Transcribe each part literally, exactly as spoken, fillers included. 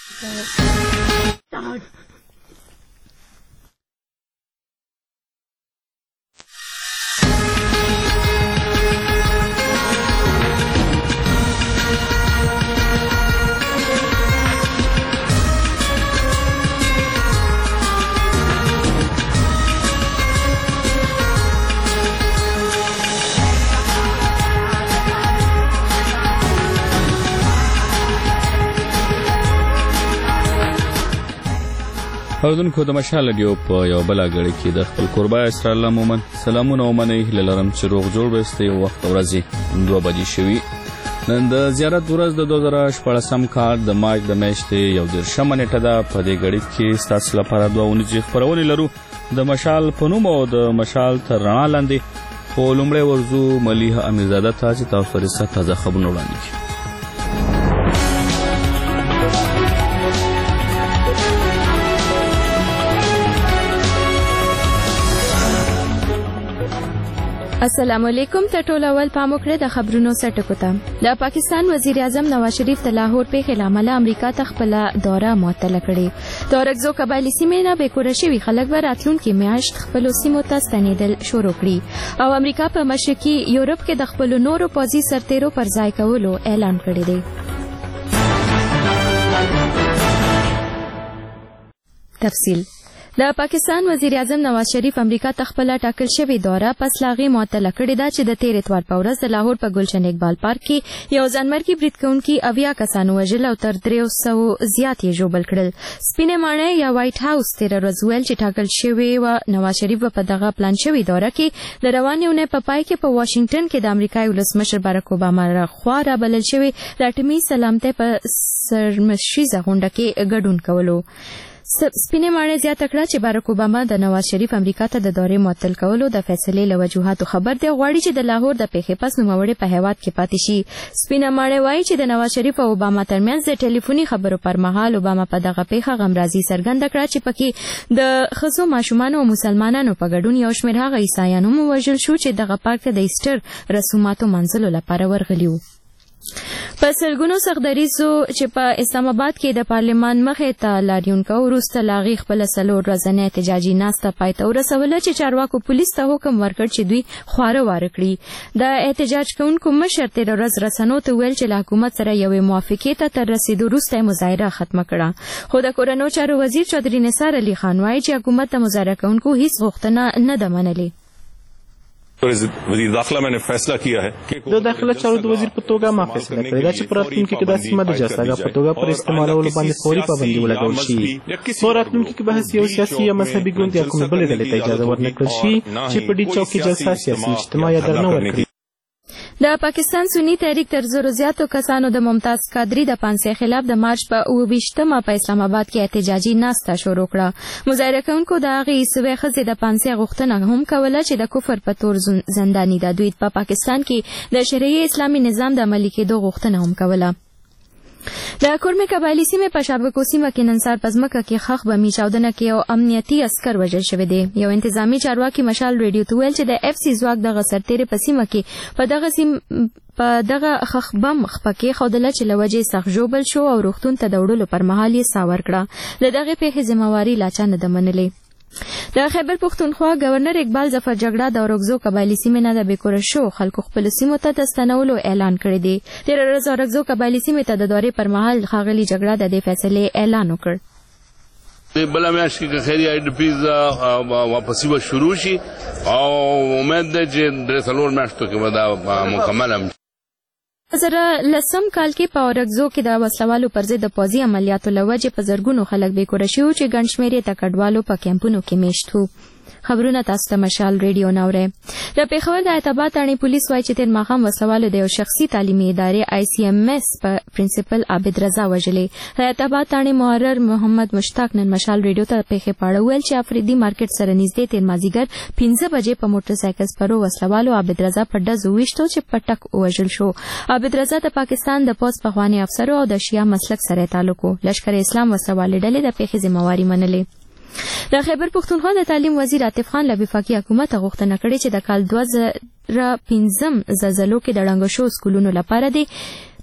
اوردونکو د مشال رادیو په یو بل غړي کې د خپل قربا اسرائیل مومن سلامونه ومنئ لرم چې روغ جوړ وستي وخت ورځي دوه بجې شوي نن د زیارت ورځ د دوه زره شپږم کال د مارچ د میاشتې یو درشمه نیټه ده. په دې غړي کې ستاسو لپاره دوه ونیزې خبرونه لرو د مشال په نوم او د مشال تر رڼا لاندې. خو لومړی ورځو ملیحه امیرزاده ته چې تاسو سره تازه خبرونه وړاندې کړي. السلام علیکم. ته ټول اول پام وکړئ د خبرونو سرټکو ته. د پاکستان وزیر اعظم نواز شریف د لاهور په خلامله امریکا ته خپل دوره معطل کړې. د اورګزو قبایلی سیمې نه به کور شوي خلک به راتلونکي میاشت خپل سیمو ته ستنېدل شروع کړي او امریکا په مشرقي یورپ کې د خپل نورو پوځي سرتیرو پر ځای کولو اعلان کړی دی. تفصیل د پاکستان وزیر اعظم نواز شریف امریکا ته خپل ټاکل شوی دوره پس لاغي معطل کړې ده چې د تیر اتوار په ورځ د لاهور په ګلشن اقبال پارک کې یو ځانمرګي برید کوونکي اویا کسانو وژل او تر درې سوه زیات یې ژوبل کړل. سپینې ماڼۍ یا وایټ هاوس تیر ورځ ویل چې ټاکل شوی و نواز شریف په دغه پلان شوی دوره کې د روانې اونۍ په پای کې په واشنگټن کې د امریکا ولسمشر باراک اوباما لخوا رابلل شوی د اټومي سلامتۍ په سرمشریزه غونډه کې ګډون کولو. سپینې ماڼۍ زیاته کړه چې باراک اوباما د نواز شریف امریکا ته د دورې معطل کولو د فیصلې له وجوهاتو خبر دی. غواړي چې د لاهور د پیښې پس نوموړی په هیواد کې پاتې شي. سپینه ماڼۍ وایي چې د نواز شریف او اوباما ترمنځ د ټلیفوني خبرو پر مهال اوباما په دغه پیښه غمرازي څرګنده کړه چې پکې د ښځو ماشومانو او مسلمانانو په ګډون یو شمېر هغه عیسایان هم ووژل شو چې دغه پارک ته د ایسټر رسوماتو منځلو لپاره ورغلي وو. په سلګونو سخدریزو چې په اسلام آباد کې د پارلمان مخې ته لاریون کو وروسته لاغي خپل څلور ورځنۍ احتجاجي ناسته پای ته ورسوله چې چارواکو پولیس ته حکم ورکړ چې دوی خواره واره کړي. د احتجاج کوونکو مشر تیر ورځ رسنیو ته ویل چې له حکومت سره یوې موافقې ته تر رسیدو وروسته مظاهره ختمه کړه. خو د کورنیو چارو وزیر چودري نثار علي خان وایي چې حکومت د مظاهره کوونکو هیڅ غوښتنه نه ده منلې. وزیر داخله میں نے فیصلہ کیا ہے د داخله چارو د وزیر په توګه ما فیصله کړې ده چې په راتلونکي کې د سیمه د جاساګا په توګه پر استعمالولو باندې فوري پابندي ولګول شي. په راتلونکي کې به یو سیاسي یا مذهبي ګوند یا کومې بلې ډلې ته اجازه ورنکړل شي چې په دې چوک کې جلسه سیاسي اجتماع یا درنه ورکړي. د پاکستان سنی تحریک تر زرو زیاتو کسانو د ممتاز قادری د پانسۍ خلاف د مارچ په اوه ویشتمه په اسلام آباد کې احتجاجي ناسته شروع کړه. مظاهره کوونکو د هغې عیسوۍ ښځې د پانسۍ غوښتنه هم کوله چې د کفر په تور زنداني ده. دوی په پاکستان کې د شرعي اسلامي نظام د عملي کېدو غوښتنه هم کوله. د کورمې قبایلي سیمې په شابکو سیمه کې نن سهار په ځمکه کې ښخ بمي چاودنه کې یو امنیتي عسکر وژل شوی دی. یو انتظامي چارواکي مشال ریډیو ته ویل چې د اف سی ځواک دغه سرتیري په سیمه کې په دغه سیم په دغه خخ بم خپکه خودله چې لوجې سخت ژوبل شو او روغتون ته د وړلو پر مهال یې ساور کړه. د دغه پیښې ذمہواری لا چا نه ده منلې. د خیبر پښتونخوا گورنر اقبال ظفر جګړه د اورګزو قبایلی سیمې نه د بیکوره شو خلکو خپل سیمو ته د ستنولو اعلان کړی دی. تیر ورځ اورګزو قبایلی سیمې ته د دورې پر مهال ښاغلي جګړه د دې فیصلې اعلان وکړ. بله میاشت کې خیري آی ډي پیز واپسي به شروع شي او امید ده چې درې څلور میاشتو کې به دا مکمل هم په زره لسم کال کې په اورګزو کې د وسلوالو پر ضد د پوځي عملیاتو له وجې په زرګونو خلک بیکوره شوي چې ګڼ شمېر یې د کډوالو په کیمپونو کې میشت وو. خبرونه تاسو ته مشال ریډیو ناورئ. د پېښور د حیاتاباد اڼې پولیس وایي چې تېر ماښام وسلوالو د یو شخصي تعلیمي ادارې آی سی ایم ایس په پرنسپل عابد رضا وژلې. حیاتاباد اڼې محرر محمد مشتاق نن مشال ریډیو ته پېښې په اړه ویل چې افریدي مارکیټ سره نږدې تېر مازدیګر پنځه بجې په موټر سایکل سپرو وسلوالو عابد رضا په ډز وویشتو چې په ټک ووژل شو. عابد رضا د پاکستان د پوځ پخواني افسرو او د شیعه مسلک سره تعلق و. لشکر اسلام وسلوالې ډلې د پیښې ذمہواري منلې. د خیبر پښتونخوا د تعلیم وزیر عاطف خان له وفاقي حکومت غوښتنه کړې چې د کال دوه زره پنځم زلزلو کې د ړنګ شوو سکولونو لپاره د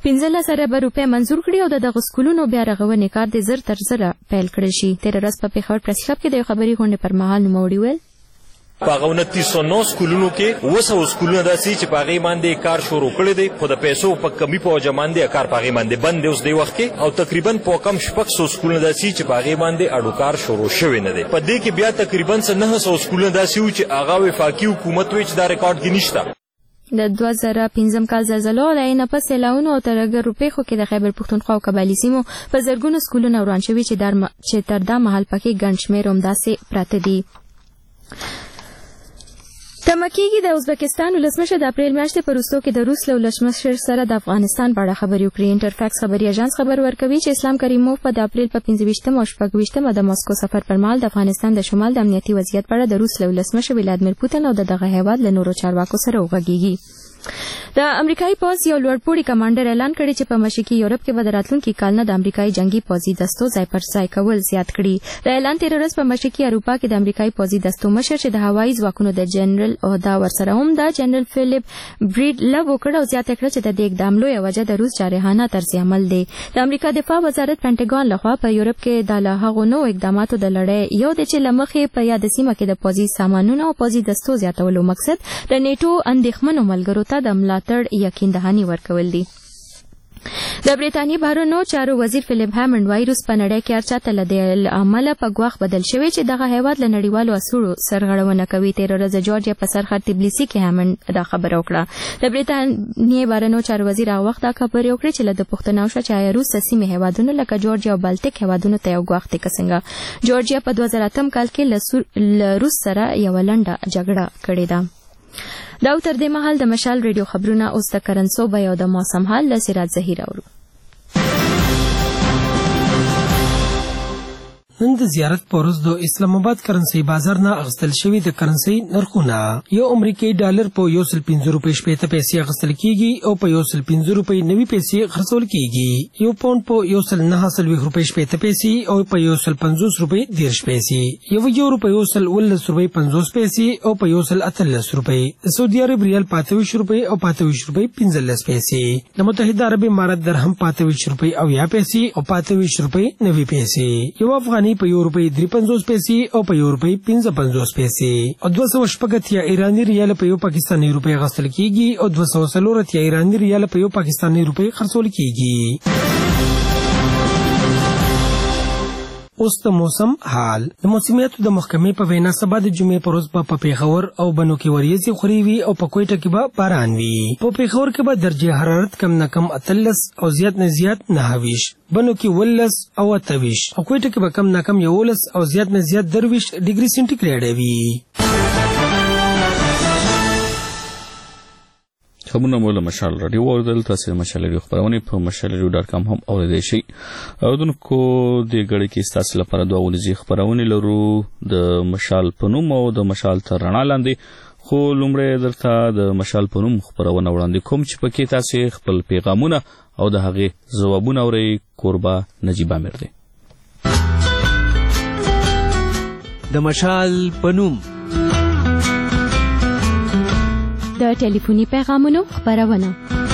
پنځلس اربه روپۍ منظور کړي او د دغه سکولونو بیا رغونې کار د زر تر زره پیل کړی شي. تېره ورځ په پېښور پریس کلب کې د یو خبري غونډې پر مهال نوموړي ویل په هغه انتیس سوه نو سکولونو کې اوه سوه سکولونه داسې چې په هغې باندې کار شروع کړی دی، خو د پیسو په کمي په وجه باندې کار په هغې باندې بند دی اوس دې وخت کې، او تقریبا په کم شپږ سوه سکولونه داسې چې په هغې باندې اډو کار شروع شوی نه دی. په دې کې بیا تقریبا څه نهه سوه سکولونه داسې وو چې هغه وفاقي حکومت وایي چې دا ریکارډ کې نشته. د دوه زره پنځم کال زلزلو له عینه پس سیلاونو او ترهګرو پیښو کې د خیبر پښتونخوا او قبایلي سیمو په زرګونو سکولونه وران شوي چې تر دا مهال پکې ګڼ شمېر همداسې پراته دي. تمه کېږي د ازبکستان ولسمشر د اپریل میاشتې په وروستو کې د روس له ولسمشر سره د افغانستان په اړه خبرې وکړي. انټرفاکس خبري اژانس خبر ورکوي چې اسلام کریموف په د اپریل په پنځه ویشتمه او شپږ ویشتمه د ماسکو سفر پر مهال د افغانستان د شمال د امنیتي وضعیت په اړه د روس له ولسمشر ولادیمیر پوتین او د دغه هیواد له نورو چارواکو سره وغږیږي. د امریکایي پوځ یو لوړپوړي کمانډر اعلان کړی چې په مشرقي یورپ کې به د راتلونکي کال نه د امریکایي جنگي پوځي دستو ځای پر ځای کول زیات کړي. د اعلان تېره ورځ په مشرقي اروپا کې د امریکایي پوځي دستو مشر چې د هوایي ځواکونو د جنرال عهده ورسره هم د جنرال فیلیپ بریډ لو وکړ او زیاته کړه چې د دې اقدام لویه وجه د روس جارحانه طرز عمل دی. د امریکا دفاع وزارت پینټاګون لخوا په یورپ کې د له هغو نوو اقداماتو د لړۍ یو دی چې له مخې په یاده سیمه کې د پوځي سامانونو او پوځي دستو زیاتولو مقصد د نیټو اندېښمنو ملګرو ته د ملاتړ یقین دهاني ورکول دي. د برېټانیې بهرنیو چارو وزیر فیلیپ هامند وایي روس په نړۍ کې هر چا ته له دې امله په ګواښ بدل شوی چې دغه هیواد له نړیوالو اصولو سرغړونه کوي. تېره ورځ د جورجیا په سرحد تبلیسي کې هامند دا خبره وکړه. د برېټانیې بهرنیو چارو وزیر هغه وخت دا خبرې وکړې چې له ده پوښتنه وشوه چې آیا روس د سیمې هیوادونو لکه جورجیا او بالټیک هیوادونو ته یو ګواښ دی که څنګه. جورجیا په دوه زره اتم کال کې له روس سره یوه لنډه جګړه کړې ده. دا تر دې مهال د مشال ریډیو خبرونه اوس د کرنسو به یو د موسم حال له سراج زهیر اورو. نن د زیارت په ورځ د اسلام آباد کرنسي بازار نه اخیستل شوي د کرنسي نرخونه یو امریکایي ډالر په یو سل پنځه روپۍ شپېته پیسې اخیستل کېږي او په یو سل پنځه روپۍ نوي پیسې خرڅول کېږي. یو پاونډ په یو سل نهه څلوېښت روپۍ شپېته پیسې او په یو سل پنځوس روپۍ دېرش پیسې. یو یورو په یو سل اوولس روپۍ پنځوس پیسې او په یو سل اتلس روپۍ. د سعودي عرب ریال په اته ویشت روپۍ او په اته ویشت روپۍ پنځلس پیسې. د متحده عرب امارات درهم په اته ویشت روپۍ اویا پیسې او په اته ویشت روپۍ نوي پیسې. یو افغاني په یو روپۍ درې پنځوس پیسې او په یو روپۍ پنځه پنځوس پیسې. او دوه سوه شپږ اتیا ایراني ریال په یو پاکستاني روپۍ اخیستل کېږي او دوه سوه څلور اتیا ایراني ریال په یو پاکستاني روپۍ خرڅول کېږي. اوس د موسم حال. د موسمیاتو د محکمې په وینا سبا د جمعې په ورځ به په پېښور او بنو کې وریځې خورې وي او په کویټه کې به باران وي. په پېښور کې به درجه حرارت کم نه کم اتلس او زیات نه زیات نهه ویشت، بنو کې ولس او اته ویشت او کویټه کې به کم نه کم یولس او زیات نه زیات درویشت ډګري سنټیګریډ وي. خبرونه مو له مشال رادیو اوریدل. تاسو مشال رادیو خبرونه په مشال رادیو ډاټ کام هم اوریدئ شئ. اوردونکو د غړي کې تاسو لپاره دوه ولزي خبرونه لرو د مشال په نوم او د مشال تر رڼا لاندې. خو لومړی درته د مشال په نوم خبرونه وړاندې کوم چې پکې تاسو خپل پیغامونه او د هغې ځوابونه اورئ. کوربه نجیب امیر دی. د مشال په نوم د ټلیفوني پیغامونو خبرونه.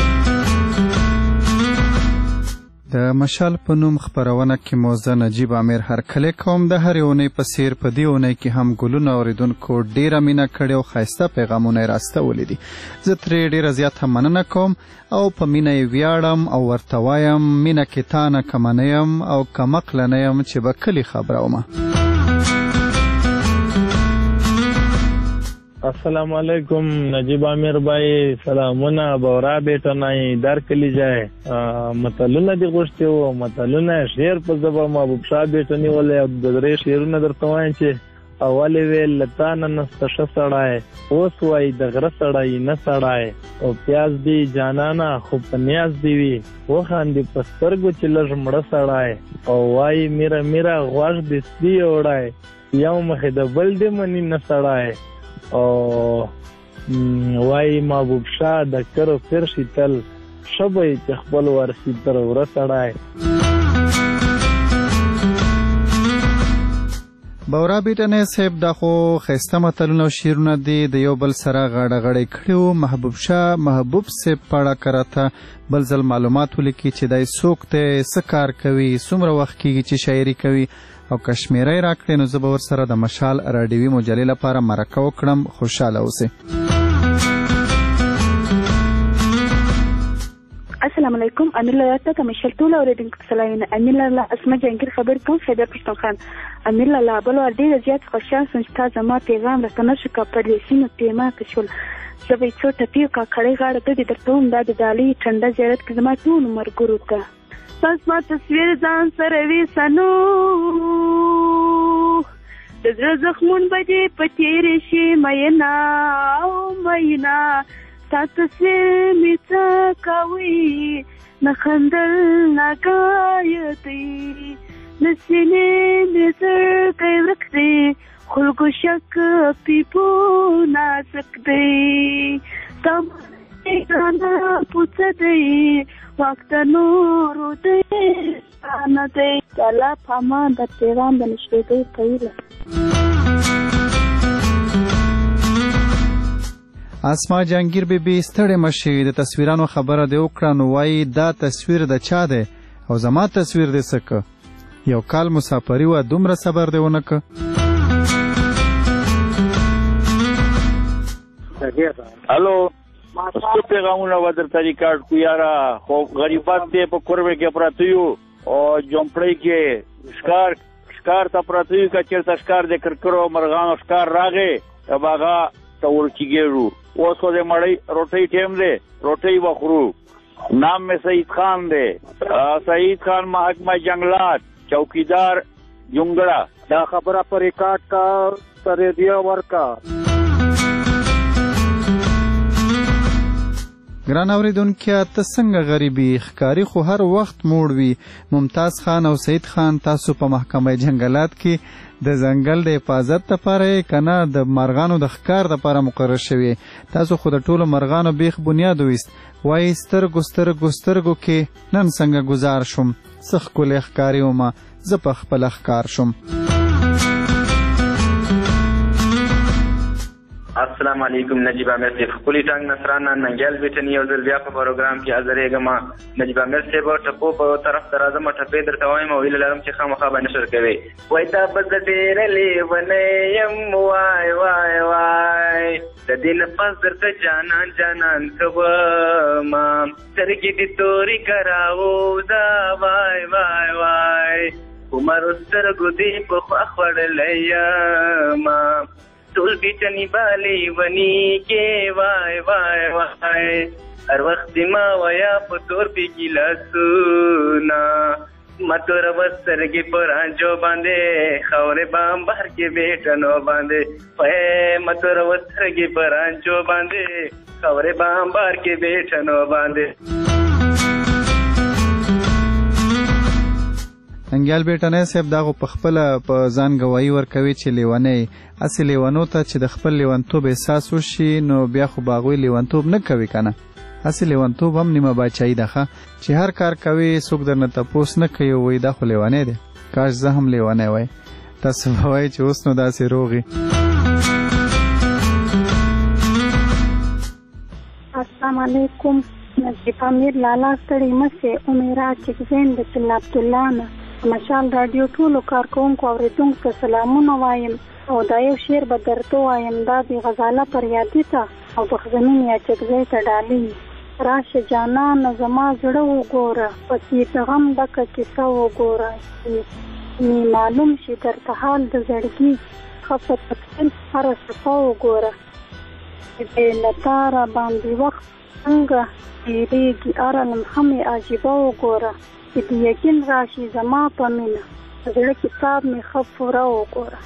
د مشال په نوم خبرونه کې موزه نجیب امیر هرکلی کوم. د هرې اونۍ په څیر په دې اونۍ کې هم ګلونه اوریدونکو ډیره مینه کړې او ښایسته پیغامونه یې راستولي دي. زه ترې ډیره زیاته مننه کوم او په مینه یې ویاړم او ورته وایم مینه کې تا نه کمه نه یم او کمقله نه یم چې به کلي خبره ومه. السلام علیکم نجیب امیر بھائی، سلامونه بورا بیٹا نای در کلی جائے متلونه دی غوښتي وو متلونه شعر په زبر محبوب شاه بیٹا نیولې د درې شعرونه درته وایم چې اولې ویل لتانه نستشه سړای اوس وای د غره سړای نه سړای او پیاز دی جانانا خو په نیاز دی وی وخاندې په سترګو چې لږ مړه سړای او وای میرا میرا غواړ دې سپي وړای یو مخې د بل دې منی نه سړای او وای محبوب شاه د کرو فرشي تل شبې چې خپل ورسی تر ورسړای. بورا بیټنې صاحب دا خو ښایسته متلونه او شعرونه دي د یو بل سره غاړه غړی کړي وو. محبوب شاه محبوب صاحب په اړه که راته بل ځل معلومات ولیکي چې دی څوک دی، څه کار کوي، څومره وخت کېږي چې شاعري کوي، او که شمېره یې راکړې نو زه به ورسره د مشال راډیوي مجلې لپاره مرکه وکړم. خوشحاله اوسئ. السلام علیکم. امیر الله ته د مشال ټول اوریدونکو سلامونه. امیر الله اسمه جهانګیر خبر کوم خیبر پښتونخوا. امیر الله بل ور ډیر زیات خوشحال سم چې تاسو ما پیغام راته نشو کا پرلیسینو پیما کښول زه به څو ټپیو کا کړي غاړه ته درته هم د دالي ټنډه زیارت کې زما ټول عمر ګورو ته تاسو ما تصویر ځان سره وی سنو د زړه زخمون بجې پتیر شي مینا او مینا تاسو می څه کوي نه خندل نه غایتي نسینې مې زړګی ورک دی خلکو شک پیپو نازک دی تم ګرانه پوڅه دی وخت نورو دی نه دی الله پاما د پیغام د نشریدو کوي. اسما جهانگیر بی بی ستړې مشي د تصویرانو خبره دی وکړه نو وایي دا تصویر د چا دی او زما تصویر دی څه که یو کال مسافري وه دومره صبر دی ونه که. الو څه پیغامونه به درته ریکارډ کړو یاره خو غریبان دی په کوربې کې پراته یو او جومپړۍ کې ښکار ښکار ته پراته یو که چېرته ښکار د کرکرو مرغانو ښکار راغی به هغه ته ورچېږېږو. اوس خو د مړۍ روټۍ ټیم دی روټۍ به خورو. نام مې سعید خان دی سعید خان محکمه جنگلات چوکیدار جونګړه. دا خبره په ریکارډ کا په ریډیو ورکا. ګران اورېدونکي ته څنګه غریبي ښکاري خو هر وخت موړ وي. ممتاز خان او سعید خان تاسو په محکمه جنگلات کې د ځنګل د حفاظت لپاره که نه د مرغانو د ښکار لپاره مقرر شوي. تاسو خو د ټولو مرغانو بیخ بنیاد ویست. وایي سترګو سترګو سترګو کې نن څنګه ګزار شوم څه ښکلی ښکاري ومه زه په خپله ښکار شوم. السلام علیکم. نجیب عامر صاحب خپلې ټانګ نصرانه ننګیال بیټني یو ځل بیا په پروګرام کې حاضرېږم. نجیب عامر صاحب ټپو په طرف ته راځم ټپې درته وایم او هیله لرم چې خامخا به نشر کوې. وایي دا به زه ډېره لیونی یم وای وای وای د دې نه پس درته جانان جانان کومه سترګې دې تورې کراوزه وای وای وای عمرو سترګو دې په خوا خوړلی یمه ټول بیټني بالي ونی کې وای وای وای هر وخت ما ویا په تور پی ګلاسونه متور وسترګې پر انجو باندې خاورې بام بهر کې بیٹنو باندې پې متور وسترګې پر انجو باندې خاورې بام بهر کې بیٹنو باندې. انګیال بیټنی صاحب دا خو په خپله په ځان ګواهي ورکوي چې لیونی هسې لیونو ته چې د خپل لیونتوب احساس وشي نو بیا خو به هغوی لیونتوب نه کوي که نه. هسې لیونتوب هم نیمه باچایي ده ښه چې هر کار کوي څوک درنه تپوس نه کوي وایي دا خو لیونی دی. کاش زه هم لیونی وای. تاسو به وایي چې اوس نو داسې روغې. السلام علیکم. نجیب امیر لالا ستړي مشې امیرا چکزین د چل عبدالله نه مشال راډیو ټولو کارکوونکو اورېدونکو ته سلامونه وایم او دا یو شعر به درته وایم. دا د غزاله فریادي ته او بخزمین یا چکزی ته ډالۍ. راشه جانانه زما زړه وګوره پکې د غم ډکه کیسه وګوره مې معلوم شي درته حال د زړګي ښه په تفصیل هره صفه وګوره بې له تا را باندې وخت څنګه تېرېږي ارلم همې عجیبه وګوره چې د یقین راشي زما په مینه زړه کتاب مې ښه پوره وګوره.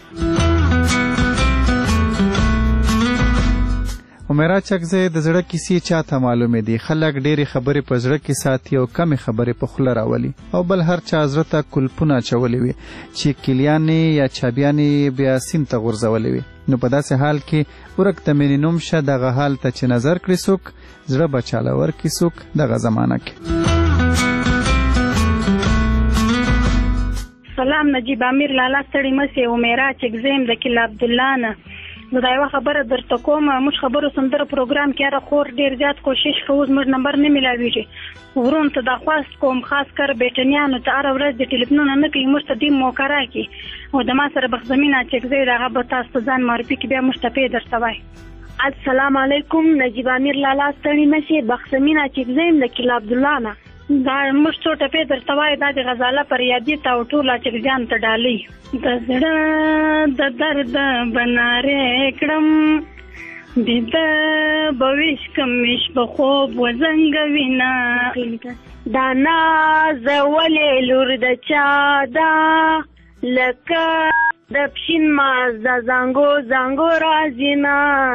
عمیرا چکزی د زړه کیسې چاته معلومې دي. خلک ډېرې خبرې په زړه کې ساتي او کمې خبرې په خوله راولي او بل هر چا زړه ته کلپونه اچولې وي چې کلیانې یا چابیانې بیا سیند ته غورځولې وي. نو په داسې حال کې ورک د مینې نوم شه دغه حال ته چې نظر کړي څوک زړه به چاله ورکړي څوک دغه زمانه کې. سلام نجیب امیر لالا ستړي مسې امیرا چې زم د کله عبد الله نه نو دا یو خبره درته کوم موږ خبرو سندره پروګرام کې را خور ډیر زیات کوشش کوو موږ نمبر نه ملاويږي ورون ته د خواست کوم خاص کر بیٹنیانو ته هر ورځ د ټلیفون نه کوي موږ ته دې موقع راکړي او د ما سره بخزمینه چې زه دغه به تاسو ځان معرفي کې بیا مشتفي درته وای. السلام علیکم نجیب امیر لالا ستړي مشه بخزمینه چې زم د کله عبد الله نه دا موږ څو ټپې درته وای دا د غزاله پر یادی تا او ټوله چې ځان ته ډالي د زړه د درد بناره کړم د د بويش کمیش په خوب وزنګ وینا دا ناز ولې لور د چا دا لکه د پښین ماز د زنګو زنګو رازینا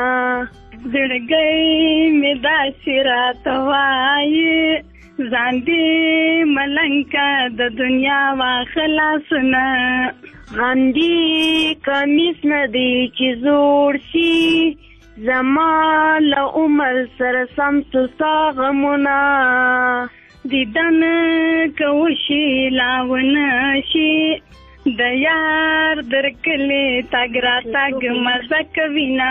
زړګي مې دا شرات وای زاندی ملنکا د دنیا وا خلاصنا غاندی کمیس ندی چې زوړ شي زما له عمر سره سم سوسا غمونه دیدن کوشي لاونه شي د یار درکلې تاګ را تاګ مزه کوینا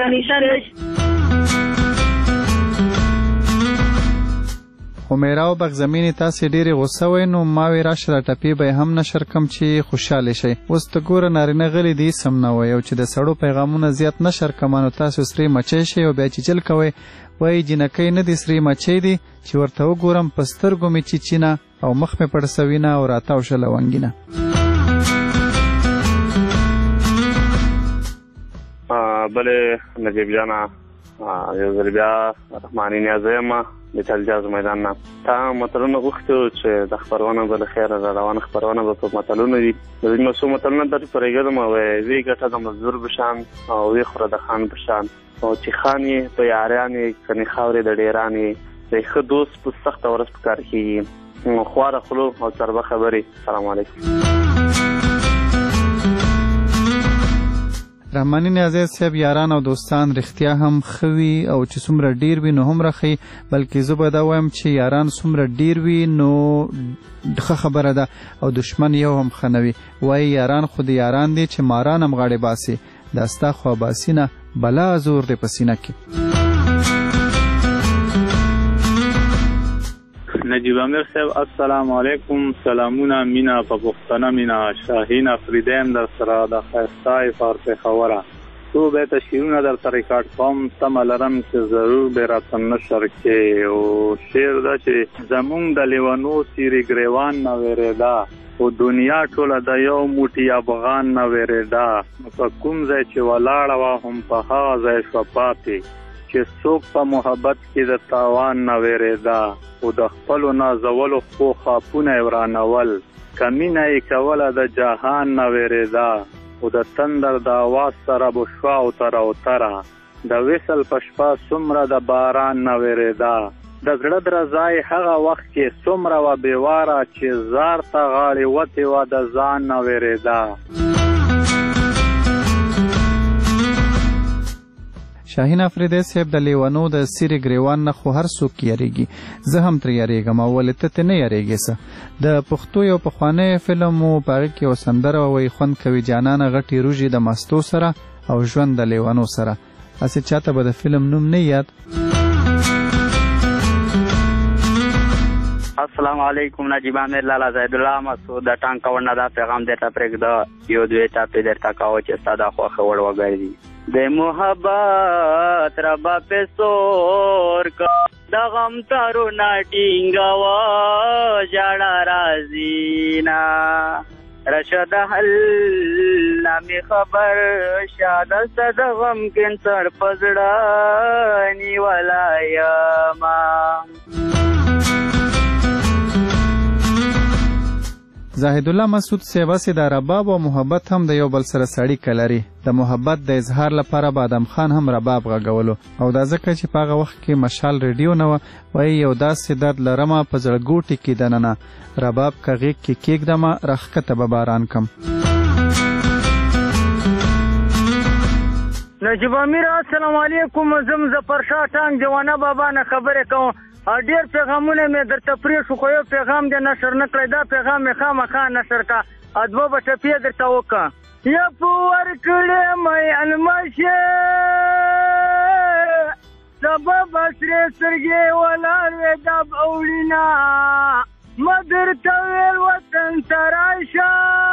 همیرا او بغزمینی تاسې ډېرې غوسه وئ نو ما وی راشه دا ټپې به یې هم نشر کم چې خوشحاله شئ. اوس ته ګوره نارینه غلي دي سم نه وایي او چې د سړو پیغامونه زیات نشر کمه نو تاسو سرې مچۍ شئ او بیا چیچل کوئ وایي جینکۍ نه دي سرې مچۍ دي چې ورته وګورم په سترګو مې چیچینه او مخ مې پړسوینه او راتاو شه لونګینه. بلې نجیب جانا یو ځل بیا رحماني نیازه یم د تلجاز میدان نه تا متلونه غوښتو چې د خپرونه به له خیره را روانه خپرونه به په متلونه وي د ځینې څو متلونه درته پرېږدم او وی ګټه د مزدور په شان او وی خوره د خان په شان او چې خان یې په یاریان یې کنې خاورې د ډیران یې د ښه دوست په سخته ورځ په کار کېږي خواره خولو او څربه خبرې. السلام علیکم. رحماني نیازی صاحب یاران او دوستان رښتیا هم خوي او چې څومره ډیر وي نو هم راخي بلکې زه به دا وایم چې یاران څومره ډیر وي نو ښه خبره ده او دشمن یو هم ښه نه وي. وایي یاران خو د یاران دي چې ماران هم غاړې باسي دا ستا خوا باسي نه بلا زور دی په سینه کې. نجیب امیر صاحب السلام علیکم سلامونه مینا په پښتنه مینا شاهین افریدیم در سره د خاصای فارسی خبره تو به تشیرونه در ریکارډ کوم تم لرم چې ضرور به راتن نشر کې او شعر دا چې زمونږ د لیوانو سیری گریوان نه وریدا او دنیا ټوله د یو موټي افغان نه وریدا په کوم ځای چې ولاړه وا هم په هغه ځای شو پاتې چې څوک په محبت کې د تاوان نه ویریدا او د خپلو نازولو خو خاپونه یې ورانول کمینه یې کوله د جهان نه ویریدا او د تندر د آواز سره به شوه او تر او تره د وصل په شپه څومره د باران نه ویریدا د زړه درزای هغه وخت کې څومره وه بېواره چې زار ته غاړې وتې وه د ځان نه ویریدا. شاهین افریدی صاحب د لیوانو د سیرې ګریوان نه خو هر څوک یریږي زه هم ترې یریږم او ولې ته ترې نه یریږې څه د پښتو یو پخوانی فلم و په هغې کې یو سندره وایي خوند کوي جانانه غټې روژې د مستو سره او ژوند د لیوانو سره هسې چاته به د فلم نوم نه یاد. السلام علیکم نجیب امیر لالا زیدالله مسعود د ټانک کورنه دا پیغام درته پرېږده یو دوې ټاپې درته کوه چې ستا دا خوښه وړ وګرځي د محبت ربا په سور کا د غم تارونه ټینګوه ژړا راځي نه رشد حل نامې خبر شاده ستا د غم کینسر په زړه نیولی یمه. زاهد الله مسعود صاحب هسې د رباب او محبت هم د یو بل سره سړیکه لري. د محبت د اظهار لپاره به ادم خان هم رباب غږولو او دا ځکه چې په هغه وخت کې مشال ریډیو نه وه وایي یو داسې درد لرمه په زړه ګوټې کې دننه رباب که غیږ کې کېږدمه راښکته به باران کم. نجیب امیر السلام علیکم زم ظفرشاه ټانک جوانه بابا نه خبرې کوم ډېر پیغامونه مې درته پرېښو خو یو پیغام دې نشر نه کړی دا پیغام مې خامخا نشر کا ادوه به ټپې درته وکړه یا په ورکړې مې المشه سبب سرې سترګې ولاړ وې دا به وړینه ما درته ویل وطن ته راشه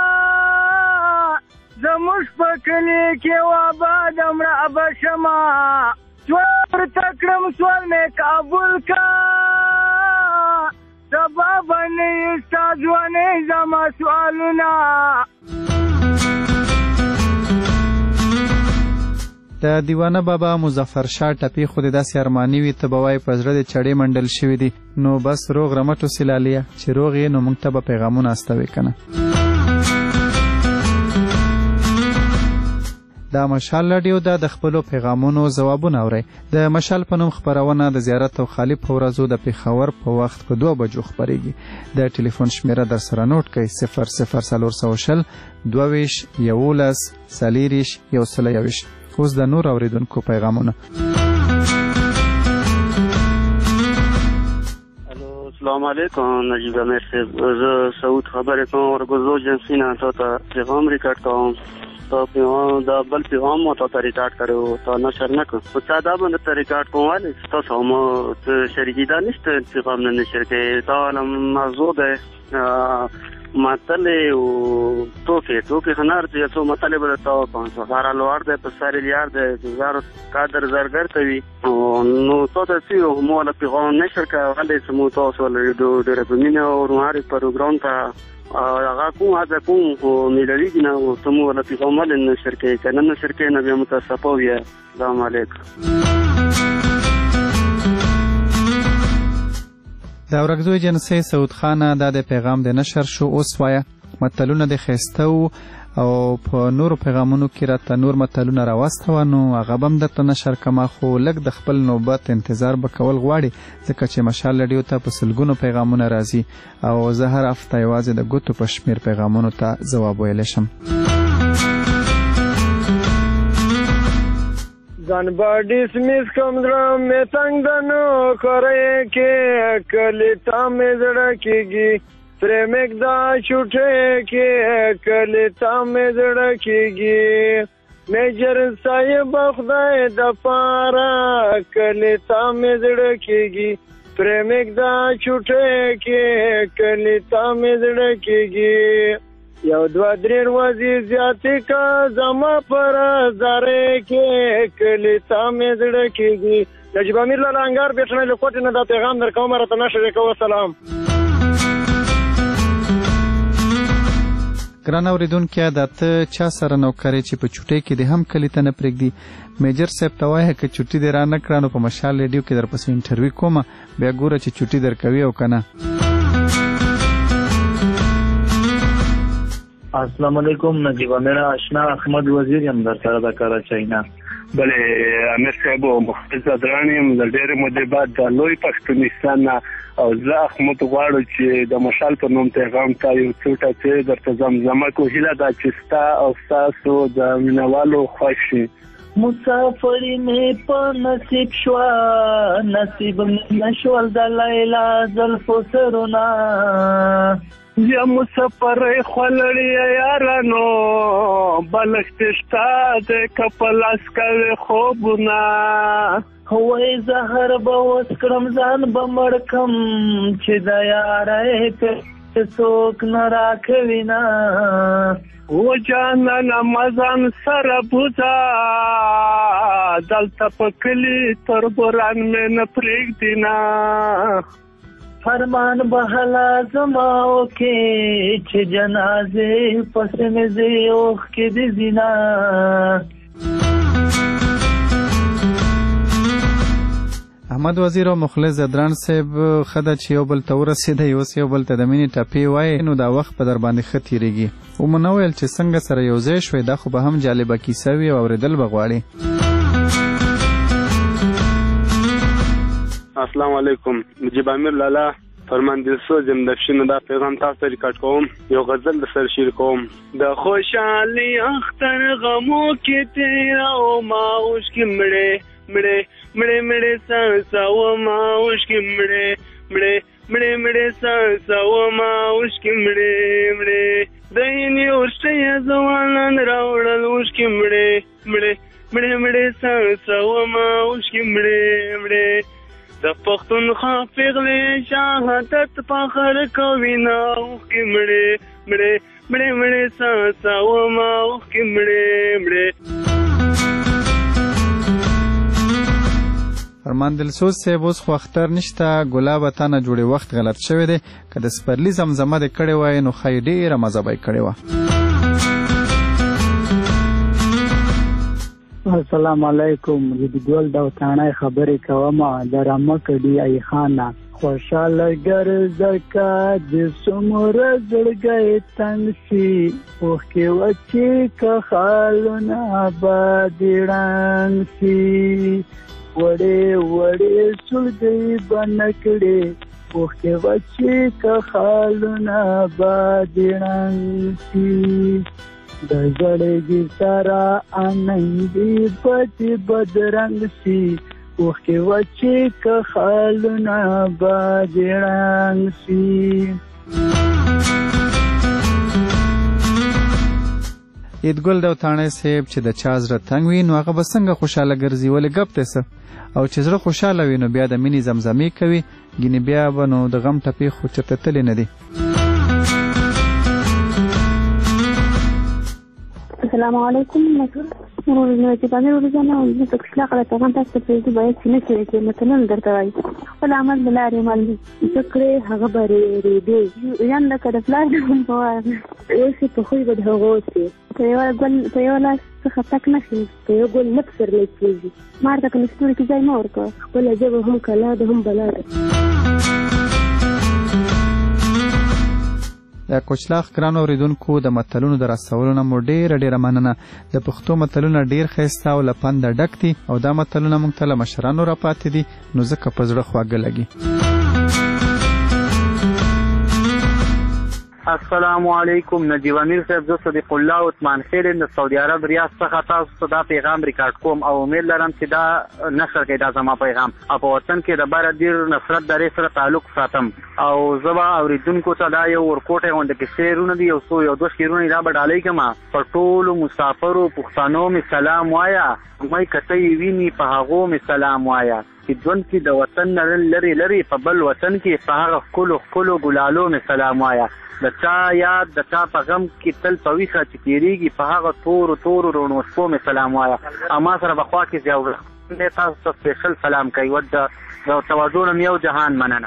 زموږ په کلي کې واباد مړه به شمه سوال ورته کړم سوال مې قبول کا سبا به نه یې ستا ځوانۍ زما سوالونه د دیوانه بابا مظفر شاه ټپې خو د داسې ارماني وي ته به وایې په زړه د چړې منډل شوي دي نو بس روغ رمټ اوسې لاليه چې روغ یې نو موږ ته به پیغامونه استوي که نه دا مشال راډیو دا د خپلو پیغامونو ځوابونه اورئ د مشال په نوم خپرونه د زیارت او خالي په ورځو د پېښور په وخت په دوه بجو خپرېږي د ټلیفون شمیره در سره نوټ کړئ صفر صفر څلور سوه شل دوه ویشت یولس څلېرویشت یو سل یوویشت اوس د نور اورېدونکو پیغامونه السلام علیکم نجیب امیر صاحب زه سعود خبرې کوم ورګزو جنسي نه تا ته پیغام ریکارډ کوم تا پیغام دا بل پیغام مو تا ته ریکارډ کړو تا نشر نه کړ خو تا دا باندې ته ریکارډ کوم ولې تاسو هم شریکي دا نشته پیغام نه نشر کې تا موضوع ده مطلع او توفه توفه خنار چې څو مطلع بل تا پانځه هزار لوړ ده په ساري لیار ده زار قادر زرګر کوي نو تاسو چې مو له پیغام نشر کولای سمو تاسو له ډېر په مینه او روحي پروګرام ته هغه کوم هغه کوم ملي نه او سمو له پیغام له نشر کې کنه نشر کې نه به متاسفه وي السلام علیکم د اورګزوی جنسي سعود خانه دا د پیغام د نشر شو اوس وایه متلونه د ښایسته او په نورو پیغامونو کې راته نور متلونه راواستوه نو هغه به هم درته نشر کما خو لږ د خپل نوبت انتظار به کول غواړي ځکه چې مشال راډیو ته په سلګونو پیغامونه راځي او زه هر هفته یوازې د ګوتو په شمېر پیغامونو ته ځواب ویلی شم ځان به ډسمیس کم زړه مې تنګ ده نو کورې کې کلي ته مې زړه کېږي پرې مې ږدا چوټې کې کلي ته مې زړه کېږي میجر صاحب خدای دپاره کلي ته مې زړه کېږي پرې مې ږدا چوټې کې کلي ته مې زړه کېږي یو دوه درې ورځې زیاتې که زما پر زارې کې کلي ته مې زړه کېږي نجیب امیر لاله انګار بېټنۍ له کوټې نه دا پیغام در کوم راته نشر یې کوه سلام ګران اورېدونکي دا ته چا سره نوکرې چې په چوټۍ کې دې هم کلي ته نه پرېږدي میجر صاحب ته وایه که چوټي دې را نه کړه نو په مشال ریډیو کې درپسې انټرویو کومه بیا ګوره چې چوټي در کوي او که نه السلام علیکم نجیب امیر آشنا احمد وزیر یم در سره د کراچۍ نه بله امیر صاحب مخلص ادران یم د ډېرې مودې بعد د لوی پښتونستان نه او زه احمد غواړو چې د مشال په نوم پیغام ته یو څو ټکې درته زمزمه کو هیله ده چې ستا او ستاسو د مینوالو خوښ شي مسافری مې په نصیب شوه نصیب مې نشول د لیلا زلفو سرونه یا مسافر خلړی یارانو بلښت شتا د کپلاس کوي خوبونه وای زهر به اوس کړم ځان به مړ کم چې د یارۍ پې څوک نه راکوي نه و جانانه مزان سره بوځه دلته په کلي تربوران مې نه پرېږدي نه فرمان بهلا زماو کې چې جنازې پسې مې زی اوښکې د زینا احمد وزیر او مخلص زدران صاحب خده چې یو بل ته ورسېده اوس یو بل ته د مینې ټپې وایي نو دا وخت په در باندې ښه تېرېږي ومو نه ویل چې څنګه سره یو ځای شوې دا خو به هم جالبه کیسه وي او اورېدل به غواړي السلام علیکم نجیب امیر لالا فرماندل سوزم د شنو دا پیغام تاسو ریکارډ کوم یو غزل د سر شیر کوم د خوشحالي اختر غمو کې تیرا او ما اوس کې مړې مړې مړې مړې سانسا و ما اوس کې مړې مړې مړې مړې سانسا و ما اوس کې مړې مړې د هینې ورشته ځوانان راوړل اوښکې مړې مړې مړې مړې سوسومه اوښکې مړې مړې د پښتونخوا پیغلې شهادت فخر کوي نه اوښکې مړې مړې مړې مړې سوسومه اوښکې مړې مړې. ارمان دلسوز صاحب اوس خو اختر نشته، ګلابه تا نه جوړې وخت غلط شوی دی، که د سپرلي زمزمه دې کړې وای نو ښایي ډېره مزه به یې کړې وه. السلام علیکم، زه د ګل د وطنۍ خبرې کوم د رمکه ډي ای خانه. خوشحاله ګرځه که د څومره زړګی تنګ شي، اوښکې وچې که خالونه به دې ړنګ شي، وړې وړې سلګۍ به نه کړې، اوښکې وچې که خالونه به دې ړنګ شي، د زړګي سره اننګي پټي بدرنګ شي، اوښکې وچې که خالونه به دې ړنګ شي. عیدګل داوطاڼی صاحب چې د چا زړه تنګ وي نو هغه به څنګه خوشحاله ګرځي، ولې ګپ دی څه؟ او چې زړه خوشحاله وي نو بیا د مینې زمزمې کوي، ګینې بیا به نو د غم ټپې خو چېرته تللی نه دي. السلام علیکم، نجیبامیر ورځنه زه په کښلا کړه ته هم تاسو ته دې باید چې نه کېږي چې متلونه درته وایي خپل عمل د لارې عمل زه کړې هغه به رېږدې یان لکه د پلار د هم په اوس یې په خوی به د هغه اوسې په یوه ګل په یو لاس څخه تک نه شي، په یو ګل نه پسرلی کېږي. مار ته که نستوري کې ځای مه ورکوه، خپله ژبه هم کلا ده هم بلا ده. د کوچلاخ ګرانو اورېدونکو د متلونو د راستولو نه مو ډېره ډېره مننه. د پښتو متلونه ډېر ښایسته او له پنده ډک دي او دا متلونه موږ ته له مشرانو راپاتې دي، نو ځکه په زړه خواږه لګي. السلام علیکم، نجیب امیر صاحب، زه صدیق الله عثمان خیل د سعودي عرب ریاض څخه تاسو ته دا پیغام ریکارډ کوم او امید لرم چې دا نشر کوي دا زما پیغام او په وطن کې د بار ډیر نفرت درې سره تعلق ساتم او زما اوریدونکو ته دا یو ورکوټه غونډه کې شعرونه دي، یو څو یو دوه شعرونه دا به ډالۍ کما. په ټولو مسافرو پښتنو می سلام وایا، مې کته ویني په هغو می سلام وایا، چې ژوند کې د وطن لري لري په بل وطن کې په هغه ښکلو ښکلو ګلالو می سلام وایا، د چا یاد د چا په غم کې تل په ویښه چې تېرېږي په هغه تورو تورو روڼو شپو مې سلام وایا. اما سره به خوا کې ضیاء تاسو ته سپیشل سلام کوي و د توجه نه یو جهان مننه.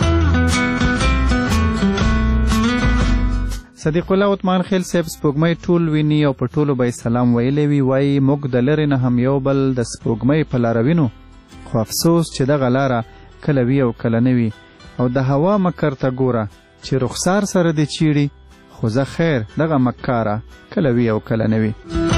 صدیق الله عثمان خیل صاحب سپوږمۍ ټول ویني او په ټولو به یې سلام ویلی وي، وایي موږ د لرې نه هم یو بل د سپوږمۍ په لاره وینو، خو افسوس چې دغه لاره کله وي او کله نه وي، او د هوا مکر ته ګوره چې رخسار سره دې چیړي، خو زه خیر دغه مکاره کله وي او کله نه وي.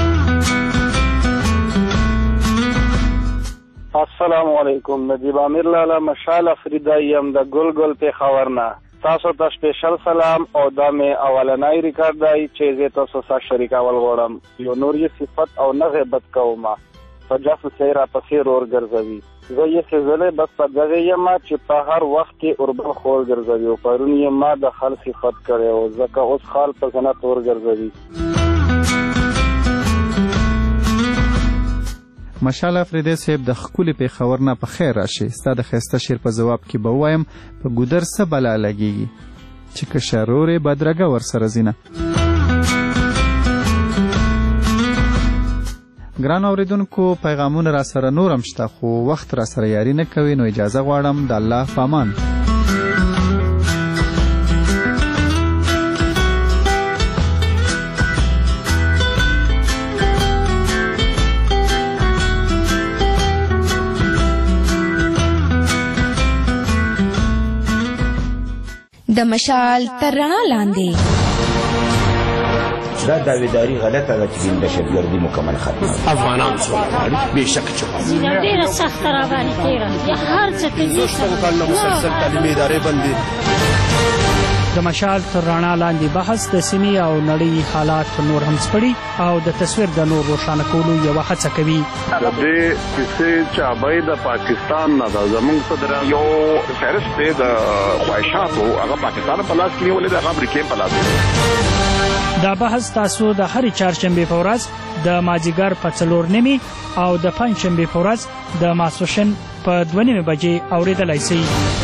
السلام علیکم، نجیب امیر لالا مشال افریدا یم د ګل ګل پېښور نه. تاسو ته سپیشل سلام او دا مې اولنی ریکارډ دی چې زه تاسو سره شریکول غواړم. یو نور یې صفت او نه غیبت کوم په جفو چې را پسې رور ګرځوي، زه یې سزلې بس په دغه یم چې په هر وخت کې اوربل خور ګرځوي او پرون یې ما د خال صفت کړی او ځکه اوس خال په زنه تور ګرځوي. مشال افریدی صاحب د ښکلي پېښور نه په خیر راشي، ستا د ښایسته شعر په ځواب کې به ووایم په ګودر څه بلا لګېږي چې که شرورې بدرګه ورسره ځینه. ګران اوریدونکو پیغامونه را سره نورم شته خو وخت را سره یاري نه کوي، نو اجازه غواړم د الله په امان. د مشال تر رڼا لاندې دا داویداری غلطه ده چې دهشتګردي مکمل ختمه افغانان سوله غواړي بېشک چې ډېره سخته راباندې تېره یا هر څه کوي شپږ کاله مسلسل تعلیمي ادارې بندې. د مشال تر رڼا لاندې بحث د سیمې او نړۍ حالات نور هم سپړي او د تصویر د نور روښانه کولو یوه هڅه کوي. د دې کیسې چابۍ د پاکستان نه ده، زموږ صدر یو فهرست دی د خواهشاتو هغه پاکستان په لاس کې نیولې ده، هغه امریکې په لاس کې. دا بحث تاسو د هرې چهارشنبې په ورځ د مازدیګر په څلور نیمې او د پنجشنبې په ورځ د ماسپښین په دوه نیمې بجې اورېدلی شئ.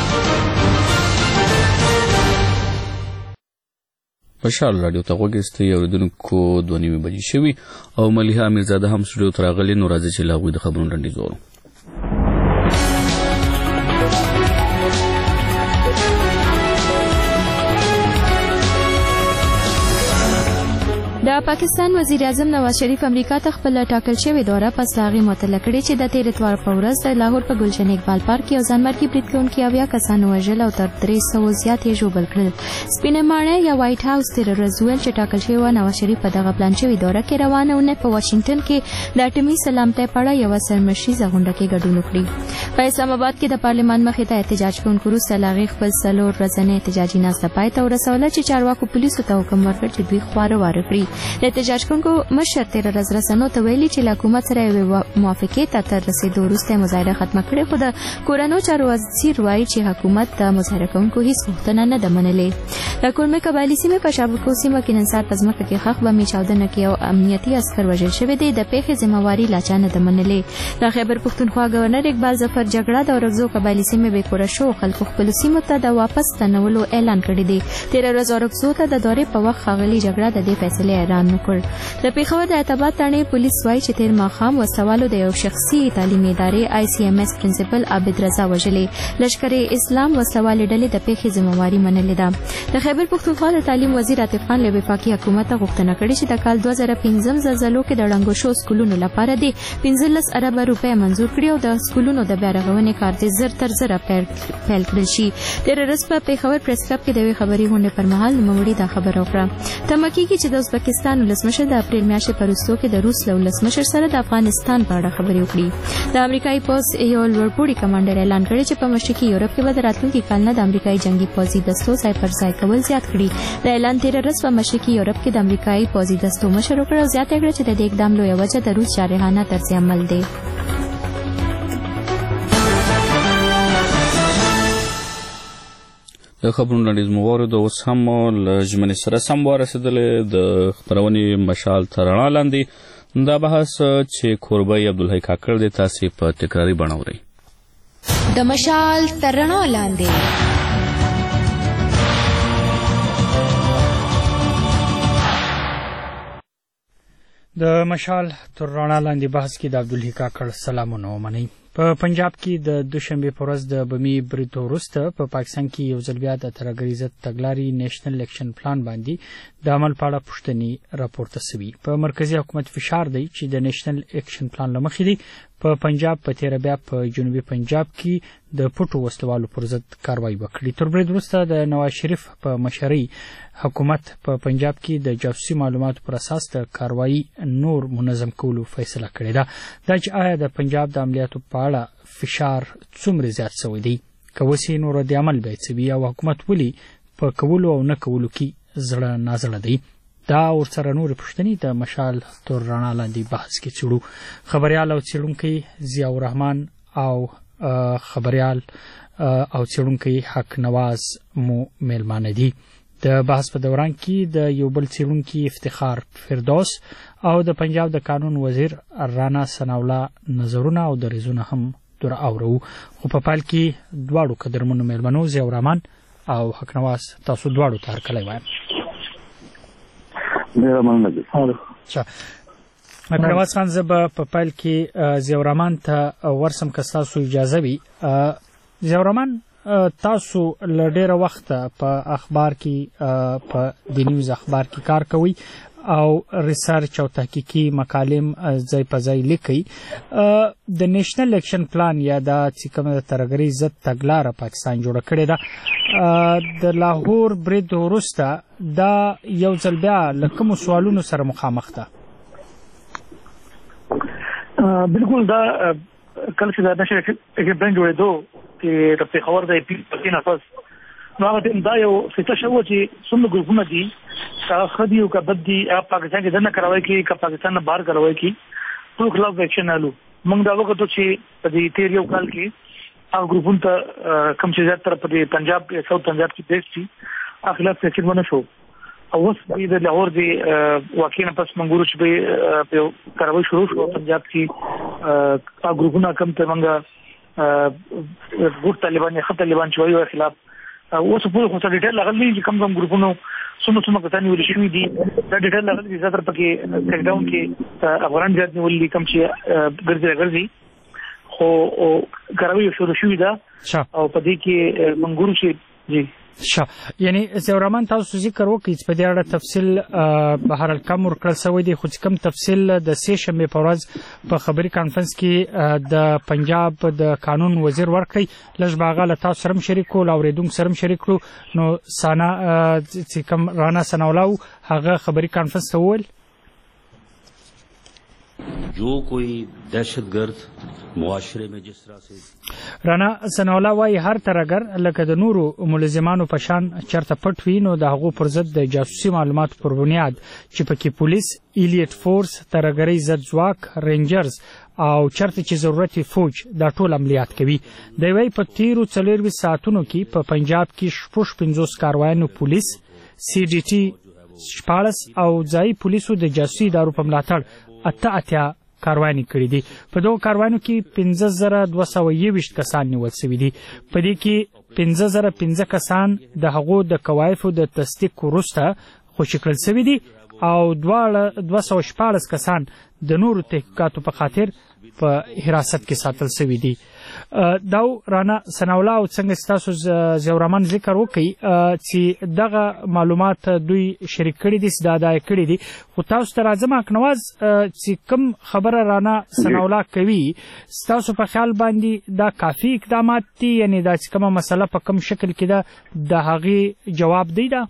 مشال رادیو ته غوږ ایستی اورېدونکو دوه نیمې بجې شوي او ملیحه امیرزاده هم سټوډیو ته راغلې. نو راځئ چې له هغوی د خبرونو لنډیز واورو. د پاکستان وزیر اعظم نواز شریف امریکا ته خپل ټاکل شوی دوره پس لاغي معطله کړې چې د تیر اتوار په ورځ د لاهور په ګلشن اقبال پارک کې یو ځانمرګي برید کوونکي اویا کسانو وژل او تر درې سوه زیات یې ژوبل کړل. سپینه ماڼۍ یا وایټ هاوس تیر ورځ ویل چې ټاکل شوی نواز شریف په دغه پلان شوی دوره کې روانه ونه په واشنگټن کې د اټومي سلامتۍ په اړه یوه سرمشریزه غونډه کې ګډون وکړي. په اسلام آباد کې د پارلمان مخې ته احتجاج کوونکو وروسته لاغي خپل څلور ورځنۍ احتجاجي ناسته پای ته ورسوله چې چارواکو پولیسو ته حکم ورکړ چې دوی خواره واره کړي. احتجاج کوونکو مشر تیر ورځ رسنیو ته ویلي چې له حکومت سره یوې موافقې ته تر رسېدو وروسته مظاهره ختمه کړې، خو د کورنیو چارو وزیر وایي چې حکومت د مظاهره کوونکو هیڅ غوښتنه نه ده منلې. د کولمې قبایلي سیمې په شابکو سیمه کې نن سهار په ځمکه کې ښخ بمې چاودنه کې یو امنیتي عسکر وژل شوی دی. د پیښې ذمهواري لا چا نه ده منلې. د خیبر پښتونخوا گورنر اقبال ظفر جګړه د اورکزو قبایلي سیمې بې کوره شو خلکو خپلو سیمو ته د واپس ستنولو اعلان کړی دی. تېره ورځ اورکزو ته د دورې په وخت ښاغلي جګړه د دې فیصلې اعلان وکړ. د پیښور د اعتبار تڼۍ پولیس وایي چې تېر ماښام وسوالو د یو شخصي تعلیمي ادارې آی سی ایم ایس پرنسپل عابد رضا وژلې. لشکر اسلام وسوالې ډلې د پیښې ذمهواري منلې ده. د خیبر پښتونخوا د تعلیم وزیر عاطف خان له وفاقي حکومت غوښتنه کړې چې د کال دوه زره پنځم زلزلو کې د ړنګو شو سکولونو لپاره د پنځلس اربه روپۍ منظور کړي او د سکولونو د بیا رغونې کار د زر تر زره پیل کړل شي. تېره ورځ په پېښور پریس کلب کې د یوې خبري غونډې پر مهال نوموړي دا خبره وکړه. تمه کېږي چې د ازبکستان ولسمشر د اپریل میاشتې په وروستو کې د روس له ولسمشر سره د افغانستان په اړه خبرې وکړي. د امریکایي پوځ یو لوړپوړي کمانډر اعلان کړی چې په مشرقي یورپ کې به د راتلونکي کال نه د امریکایي جنګي پوځي دستو ځای پر ځای کول زیات کړي. د اعلان تېره ورځ په مشرقي یورپ کې د امریکایي پوځي دستو مشر وکړ او زیاته کړه چې د دې اقدام لویه وجه د روس جارحانه طرز عمل دی. د خبرونو لنډیز مو واورېد. اوس هم له ژمنې سره سم ورسېدلې د خپرونې مشال تر رڼا لاندې دا بحث چې کوربی عبدالحی کاکړ دی تاسې په تکراري بڼه اورئ. د مشال تر رڼا لاندې د مشال تر رڼا لاندې بحث کې د عبدالحی کاکړ سلامونه ومنئ. په پنجاب کې د دوشنبې په ورځ د بمي برید وروسته په پاکستان کې یو ځل بیا د ترهګرۍ ضد تګلارې نیشنل اکشن پلان باندې د عمل په اړه پوښتنې راپورته سوي. په مرکزي حکومت فشار دی چې د نیشنل اکشن پلان له مخې دی په پنجاب په تېره بیا په جنوبي پنجاب کې د پټو وسلوالو پر ضد کاروایي وکړي. تر برید وروسته د نواز شریف په مشرۍ حکومت په پنجاب کې د جاسوسي معلوماتو پر اساس د کاروایي نور منظم کولو فیصله کړې ده. دا چې آیا د پنجاب د عملیاتو په اړه فشار څومره زیات شوی دی، که وسې نو رد عمل به یې څه وي او حکومت ولې په کولو او نه کولو کې زړه نازړه دی، دا ورسره نورې پوښتنې د مشال تر رڼا لاندې بحث کې څېړو. خبریال او څېړونکی ضیاء الرحمن او خبریال او څېړونکی حق نواز مو میلمانه دي. د بحث په دوران کې د یو بل څېړونکي افتخار فردوس او د پنجاب د قانون وزیر رانا ثناءالله نظرونه او دریځونه هم در اورو. خو په پیل کې دواړو قدرمنو میلمنو ضیاء الرحمن او حق نواز تاسو دواړو ته هرکلی وایم. حق نواز خان زه به په پیل کې ضیاء الرحمن ته ورسم که ستاسو اجازه وي. ضیاء الرحمن تاسو له ډېره وخته په اخبار کې په د نیوز اخبار کې کار کوئ او ریسرچ او تحقیقي مکالم ځای په ځای لیکئ. د نیشنل اکشن پلان یا دا چې کومه د ترهګرۍ ضد تګلاره پاکستان جوړه کړې ده د لاهور برید وروسته دا یو ځل بیا له کومو سوالونو سره مخامخ ده؟ بالکل دا کله چې د نیشنل اکشن پلان جوړېدو چې د پېښور د پی پکې نفس نو هغه دا یو څه شو چې څومره ګروپونه دي هغه خدي او کبد دي پاکستان کې دنه کاروي کې که پاکستان نه بهر کاروي کې ټول خلاف اکشن الو. موږ دا وکړو چې په دې تیر یو کال کې هغه ګروپونه کم چې زیات تر په پنجاب ساوث پنجاب کې بیس دي خلاف اکشن ونه شو. او اوس د لاهور دی واقعا پس منګورو چې به په کاروي شروع شو پنجاب کې ا ګروپونه کم ته منګه ګوت طالبان خط طالبان چې وایي خلاف اوس په خو څه ډیټیل لغلی چې کم کم ګروپونو څومره څومره کسان ویل شوي دي دا ډیټیل لغلی دي زیاتره پکې ټیک ډاون کې افغان ځات نیولې کم چې ګرځي ګرځي خو کاروي شروع شوې ده او په دې کې منګورو چې جی ښه یعنی زیورمان تاسو ذکر وکړئ چې په دې اړه تفصیل بهر الکم ورکړل شوی دی خو کوم تفصیل د سې شنبې په ورځ په خبري کانفرنس کې د پنجاب د قانون وزیر ورکړي لږ باغه له تاسو سره شریک کول او ریډونګ سره شریک کړو نو سانا چې کوم رانا سناولاو هغه خبري کانفرنس ته وویل जो कोई दहशतगर्द मुआशरे में जिस तरह से رانا سناولا وايي هر ترګر لکه د نورو ملزمانو په شان چرته پټ وي نو د هغو پر ضد د جاسوسي معلوماتو پر بنیاد چې پکې پولیس ایلیټ فورس ترګري ضد ځواک رینجرز او چرته چې ضرورت فوج دا ټول عملیات کوي د وی په تیرو څلور ساعتونو کې په پنجاب کې شپږ پنځوس کاروانو پولیس سی ډي ټي شپاړس او ځای پولیسو د جاسوسي ادارو په ملاتړ اته اتیا کاروانی کړی دي په دوه کاروانو کې پنځه زره دوه سوه یوویشت کسان نیول شوي دي په دې کې پنځه زره پنځه کسان د هغو د کوایفو د تصدیق وروسته خوشي کړل شوي دي او دوه سوه شپاړس کسان د نورو تحقیقاتو په خاطر په حراست کې ساتل شوي دي دا رانا سناولا او څنګه ستاسو زیورمان ذکر وکړي چې دغه معلومات دوی شریک کړي دي ستادای کړي دي خو تاسو ته راځم اکنواز چې کوم خبره رانا سناولا کوي ستاسو په خیال باندې دا کافي اقدامات دي یعنی دا چې کومه مسله په کوم شکل کې ده د هغې جواب دی دا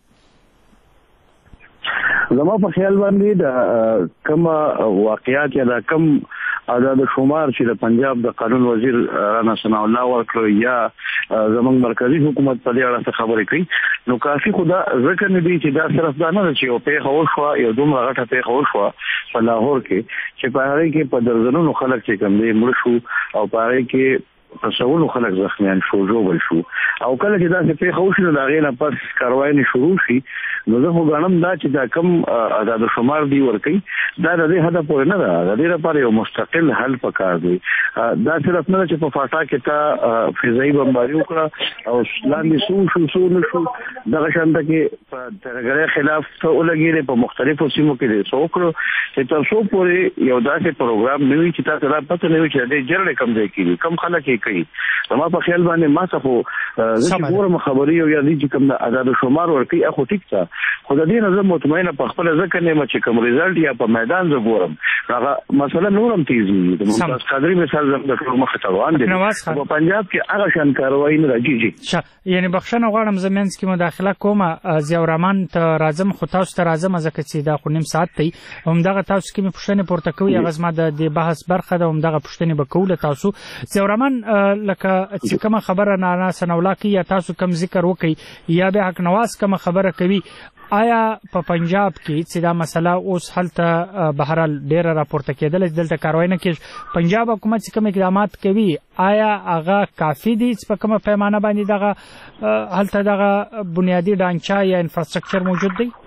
زما په خیال باندې دا کوم واقعیات یا دا کوم آزاد شمار چې د پنجاب د قانون وزیر رانا ثناء الله ورکړو یا زمونږ مرکزی حکومت په دې اړه خبرې کوي نو کافي خدا ذکر نه دی چې دا صرف دا نه چې یو پیښه وشوه یو دومره غټه پیښه وشوه په لاهور کې چې په هغې کې په درځنونو خلک چې کوم دی مړه شو او په هغې کې تصورو خلک زخمیان شو جوړ شو او کله چې دا څه پیښه وشي نو د هغې نه پس کاروایي شروع شي نو زه خو ګڼم دا چې دا کوم آزاد شمار دی ورکوي دا د دې هدف پورې نه ده د دې لپاره یو مستقل حل پکار دی دا صرف نه چې په فاټا کې تا فضایي بمباري وکړه او لاندې سو شو سو نه شو دغه شانته کې په ترګرۍ خلاف ته ولګېدې په مختلفو سیمو کې دې څه وکړو چې تر څو پورې یو داسې پروګرام نه وي چې تاسو لا پته نه وي چې دې جرړې کم ځای کېږي کم خلک یې کوي زما په خیال باندې ما ته خو زه چې ګورم خبرې او یا دې چې کوم د آزاد شمار ورکوي هغه ټیک څه خو د دې نه زه مطمئنه په خپله ځکه نه یم چې کوم ریزلټ یا په میدان زه ګورم هغه مسله نور هم تیز وي د ممتاز قادري مثال زه د ټول مخې ته روان دي په پنجاب کې هغه شان کاروایي نه راځي جی یعنی بخښنه غواړم زه منځ کې مداخله کوم ضیاءالرحمن ته راځم خو تاسو ته راځم ځکه چې دا خو نیم ساعت دی همدغه تاسو کې مې پوښتنې پورته کوي هغه زما د دې بحث برخه ده همدغه پوښتنې به کوو له تاسو ضیاءالرحمن لکه چې کومه خبره رانا ثناء الله کوي یا تاسو کوم ذکر وکړي یا به حق نواز کومه خبره کوي آیا په پنجاب کې چې دا مسله اوس هلته بهرحال ډیره راپورته کېدله دلته کاروایي نه کېږي پنجاب حکومت چې کوم اقدامات کوي آیا هغه کافي دي چې په کومه پیمانه باندې دغه هلته دغه بنیادي ډانچه یا انفراسترکچر موجود دی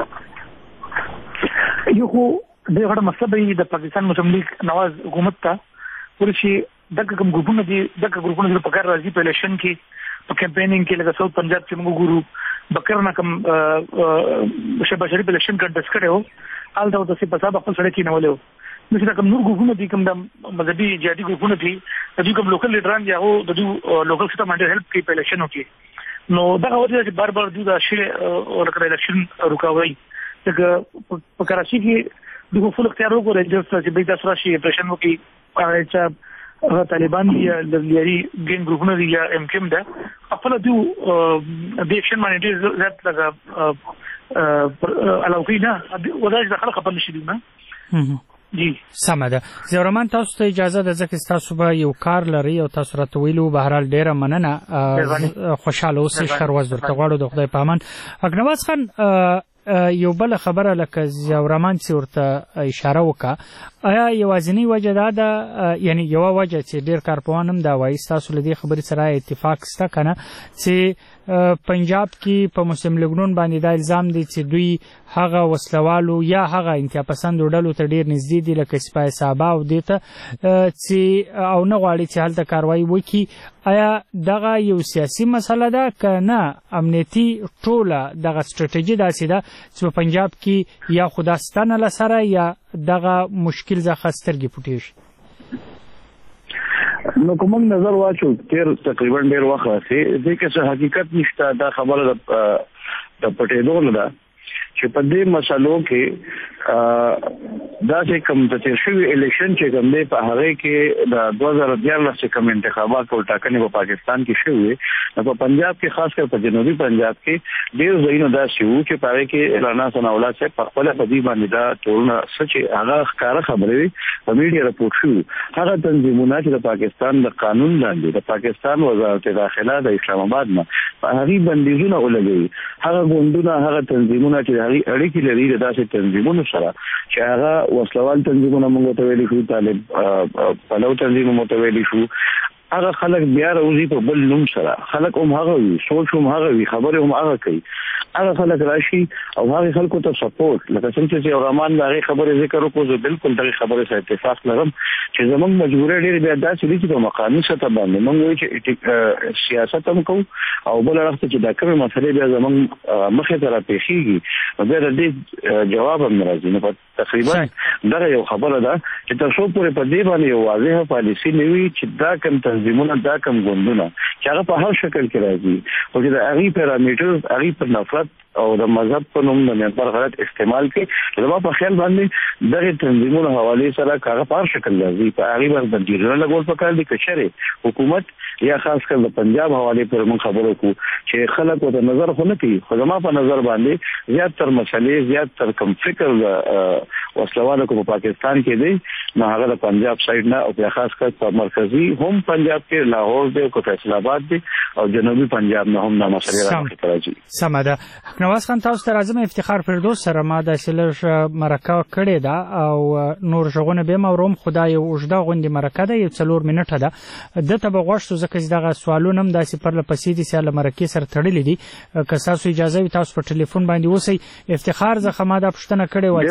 یو خو د غړ مسله د پاکستان مسلم لیگ نواز حکومت ته ورشي دغه کوم ګروپونه دي دغه ګروپونه په کار راځي په الیکشن کې په کمپاینینګ کې لکه ساوث پنجاب چې موږ ګورو بکر نه کوم شبا شریف الیکشن کنټیسټ کړو آل دا د څه په سبب خپل سره کې نه ولو نو چې کوم نور ګروپونه دي کوم د مذهبي جهادي ګروپونه دي د کوم لوکل لیډران دي هغه د لوکل سیستم باندې هیلپ کوي په الیکشن کې نو دا وجه چې بار بار دوی دا شی ورکړل الیکشن رکاوي چې په کراچي کې دغه فل اختیار وکړي چې به تاسو راشي اپریشن وکړي چې طالبان یا د لیاري ګین ګروپونه دي یا ام کیم ده خپل دوی د اکشن باندې زیات لګا علاوه نه وداش داخله خپل نشي دي نه جی سمه ده ضیاءالرحمن تاسو ته اجازه ده ځکه تاسو به یو کار لري او تاسو راته ویلو بهرحال ډیره مننه خوشاله اوسئ ښه ورځ درته غواړو د خدای په امان اګنواز خان یو بل خبره لکه ضیاءالرحمن چې ورته اشاره وکړه آیا یوازینی وجه دا ده یعنی یو وجه چې ډیر کارپوهان هم دا وایي ستاسو له دې خبرې سره اتفاق شته که نه چې پنجاب کې په مسلم لیګ باندې دا الزام دی چې دوی هغه وسلوالو یا هغه انتها پسندو ډلو ته ډیر نږدې دي لکه سپاه صحابه او دې ته چې او نه غواړي چې هلته کاروایي وکړي. آیا دغه یو سیاسي مسله ده که نه امنیتي ټوله دغه سټراتیژي داسې ده چې په پنجاب کې یا خو دا ستنه له سره یا دغه مشکل څخه سترګې پټې شي؟ نو کوم نظر واچو تیر تقریبا ډیر وخت راځي دې کې څه حقیقت نشته. دا خبره د پټېدو نه ده چې په دې مسلو کې دا چې کوم د تیر شوي الیکشن چې کوم دی په هغه کې د دوه زره دیارلس چې کوم انتخابات او ټاکنې په پاکستان کې شوي نو په پنجاب کې خاص کر په جنوبي پنجاب کې ډیر ځایونه داسې وو چې په هغه کې رانا ثنا الله صاحب په خپل په دې باندې دا ټولنه سچ هغه ښکاره خبرې وي په میډیا راپورټ شو. هغه تنظیمونه چې د پاکستان د قانون لاندې د پاکستان وزارت داخله د اسلام آباد نه په هغه بندیزونه ولګوي هغه ګوندونه هغه تنظیمونه چې هغه اړیکې لري د داسې تنظیمونو سره چې هغه وسلوال تنظیمونه موږ ته ویلي شو طالب پلو تنظیم موږ ته ویلي شو هغه خلک بیا راوځي په بل نوم سره خلک هم هغه وي سوچ هم هغه وي خبرې هم هغه کوي هغه خلک راشي او هغه خلکو ته سپورټ لکه څنګه چې رحمان د هغه خبرې ذکر وکړو زه بالکل دغه خبرې سره اتفاق لرم چې زموږ مجبورې ډېرې بیا داسې دي چې په مقامي سطح باندې موږ وایو چې سیاست هم کوو او بل اړخ ته چې دا کومې مسلې بیا زموږ مخې ته راپېښېږي نو بیا د دې جواب هم نه راځي. نو تقریبا دغه یو خبره ده چې تر څو پورې په دې باندې یو واضحه پالیسي نه وي چې دا کوم تنظیمونه دا کوم ګوندونه چې هغه په هر شکل کې راځي او چې د هغې پیرامیټر هغې پر نفرت او د مذهب په نوم د میانمار غلط استعمال کې زما په خیال باندې دغه تنظیمونو حوالې سره هغه په هر شکل راځي په هغې باندې بندیزونه لګول پکار دي که چېرې حکومت یا خاص کر د پنجاب حوالې پر موږ خبرو کوو چې خلک ورته نظر خو نه کوي خو زما په نظر باندې زیاتتر مسلې زیاتتر کوم فکر د وسلوالو کو په پاکستان کې دی نو هغه د پنجاب سایډ نه او بیا خاص کر په مرکزي هم پنجاب کې لاهور دی او فیصل آباد دی او جنوبي پنجاب نه هم دا مسلې راځي راځي. سمه ده. نواز خان تاسو ته راځم. افتخار فردوس سره ما داسې لږ مرکه کړې ده او نور ژغونه به ما وروم خدای اوږده غوندې مرکه ده یو څلور منټه ده دته به غوښتو ځکه چې دغه سوالونه هم داسې پرله پسې دي چې له مرکې سره تړلي دي که تاسو اجازه وي تاسو په ټلیفون باندې اوسئ. افتخار څخه ما دا پوښتنه کړې وه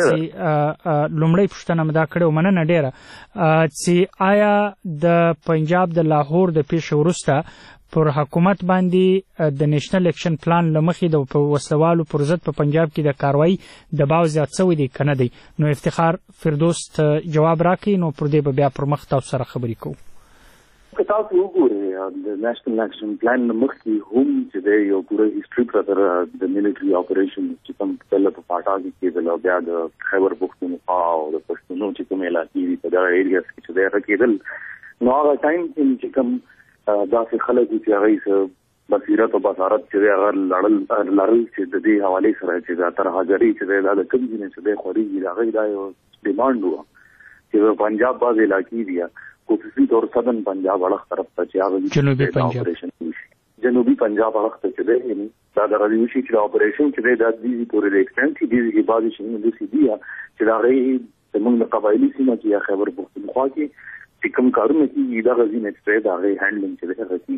چې لومړۍ پوښتنه مې دا کړې وه مننه ډېره چې آیا د پنجاب د لاهور د پیښې وروسته پر حکومت باندې د نېشنل اکشن پلان لمخې د وسلوالو پر ضد په پنجاب کې د کاروایی دباو زیات شوی دی کنه دی؟ نو افتخار فردوس جواب راکړي نو پر دې به بیا پر مخ تاسو سره خبرې کوو. که تاسو وګورئ د نېشنل اکشن پلان مخکې هم چې دی یو پوره هیسټري پرته د میلیټري اپریشن چې کوم پهله په پاټا کې کېدل او بیا د خیبر پښتونخوا او د پښتنو چې کوم علاقې دي په دغه ایریاز کې چې دی هغه کېدل نو هغه ټایم چې کوم داسې خلک چې هغوی څه بصیرت او بصارت چې دی هغه لړل لرل چې د دې حوالې سره چې دا تر حاضري چې دی دا د کوم ځای نه چې دی خورېږي د هغوی دا یو ډیمانډ وه چې د پنجاب بعض علاقې دي خصوصي طور سدن پنجاب اړخ طرف ته چې هغه جنوبي پنجاب جنوبي پنجاب اړخ ته چې دی یعنې دا د غوي وشي چې د اپریشن چې دی دا د دې پورې د ایکسټنټ دي چې بعضې شیونه داسې دي چې د هغې زموږ د قبایلي سیمه کې یا خیبر پښتونخوا کې چې کوم کارونه کېږي دغه ځینې چې دی د هغې هینډلینګ چې دی هغه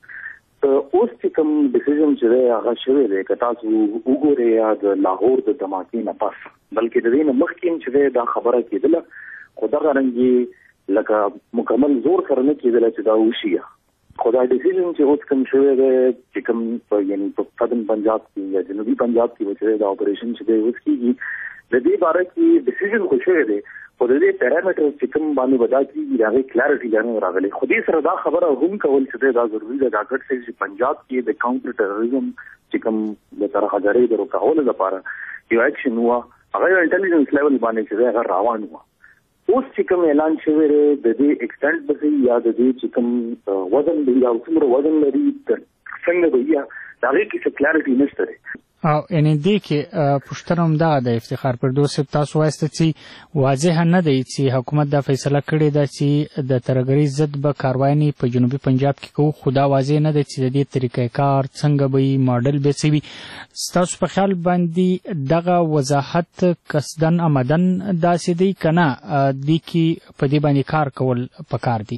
کېږي. اوس چې کوم ډیسیژن چې دی هغه شوی دی که تاسو وګورئ یا د لاهور د دماکې نه پس بلکې د دې نه مخکې چې دی دا خبره کېدله خو دغه رنګ لکه مکمل زور سره نه کېدله چې دا وشي خو دا ډیسیژن چې اوس کوم شوی دی چې کوم یعنې په سدن پنجاب کې یا جنوبي پنجاب کې چې دی دا اپریشن چې دی اوس کېږي د دې باره کې ډیسیژن خو شوی دی خو د دې پیرامیټر چې کوم باندې به دا کېږي د هغې کلیرټي لا نه راغلی خو دې سره دا خبره هم کول چې دی دا ضروري ده دا ګډ شی چې پنجاب کې د کاونټر ټیرریزم چې کوم د ترهګرۍ د روکولو لپاره یو اکشن وه هغه یو انټلیجنس لیول باندې چې دی هغه روان وه. اوس چې کوم اعلان شوی دی د دې ایکسټنټ به وي یا د دې چې کوم وزن دی یا څومره وزن لري څنګه به وي د هغې کې څه کلیرټي نشته دی. او یعنې دې کې پوښتنه هم دغه ده افتخار فردوس صاحب تاسو وایسته چې واضحه نه دی چې حکومت دا فیصله کړې ده چې د ترهګرۍ ضد به کاروانې په جنوبي پنجاب کې کوو خو دا واضح نه دی چې د دې طریقې کار څنګه به وي ماډل به څه وي. ستاسو په خیال باندې دغه وضاحت قصدن عمدن داسې دی که نه دې کې په دې باندې کار کول پکار دي؟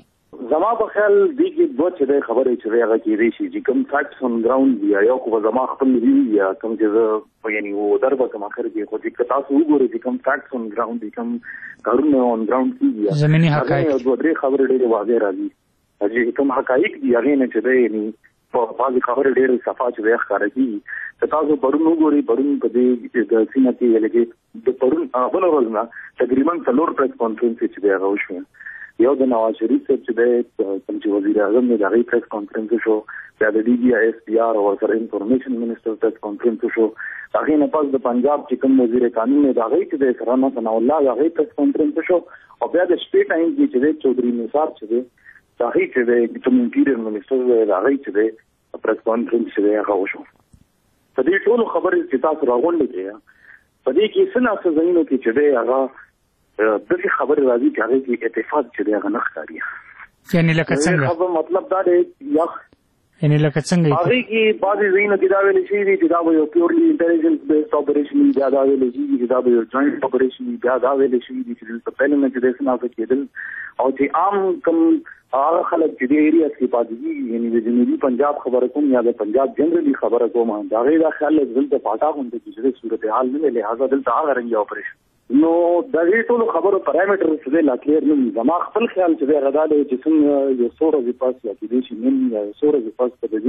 زما په خیال دی کې دوه چې د خبرې چې هغه کې دی چې کوم فیکټس اون ګراوند دی یو کو زما خپل دی یا کوم چې یعنی و دربه کوم اخر کې خو چې تاسو وګورئ چې کوم فیکټس اون ګراوند دي کوم کارونه اون ګراوند کیږي زميني حقایق دوه درې خبرې ډېرې واضح راځي چې کوم حقایق دي هغه نه چې دی یعنی په بعض خبرې ډېرې صفه چې ویښ کار کوي ته تاسو پرون وګورئ پرون په دې د سیمه کې لګي د پرون هغه ورځ نه تقریبا څلور پریس کانفرنس چې دی هغه وشو یو د نواز شریف صاحب چې د کوم چې وزیر اعظم د هغې پریس کانفرنس شو بیا د ډي جي آی ایس پی آر او سره انفارمیشن منسټر پریس کانفرنس شو هغې نه پس د پنجاب چې کوم وزیر قانون دی د هغې چې د رانا ثناء الله د هغې پریس کانفرنس شو او بیا د شپې ټایم کې چې دی چودھری نثار چې دی د هغې چې دی کوم انټیریر منسټر دی د هغې چې دی پریس کانفرنس چې دی هغه وشو په دې ټولو خبرې چې تاسو راغونډې کړئ په دې کې څه ناڅه ځایونو کې چې دی هغه دغه خبره راځي چې هغه کې اتفاق چې هغه نه ښکاري یعنی لکه څنګه خبر مطلب دا دی یا یعنی لکه څنګه هغه کې بعضی ځینې کې دا ویل شي چې دا یو پیورلی انټيليجنس بیسډ اپریشن دی دا ویل شي چې دا یو جوائنټ اپریشن دی دا ویل شي چې په پهل کې د سنا څخه کېدل او چې عام کوم هغه خلک چې د ایریا کې پاتې دي یعنی د جنوبي پنجاب خبره کوم یا د پنجاب جنرالي خبره کوم دا غیر خیال دلته پاټا غونډه کې چې صورتحال نه لهدا دلته هغه رنګ اپریشن نو د دې ټولو خبرو پارامټر څه دی لا کلیر نه دي زما خپل خیال چې دی غدا دی چې څنګه یو څو ورځې پس یا چې دې شي نن یا څو ورځې پس په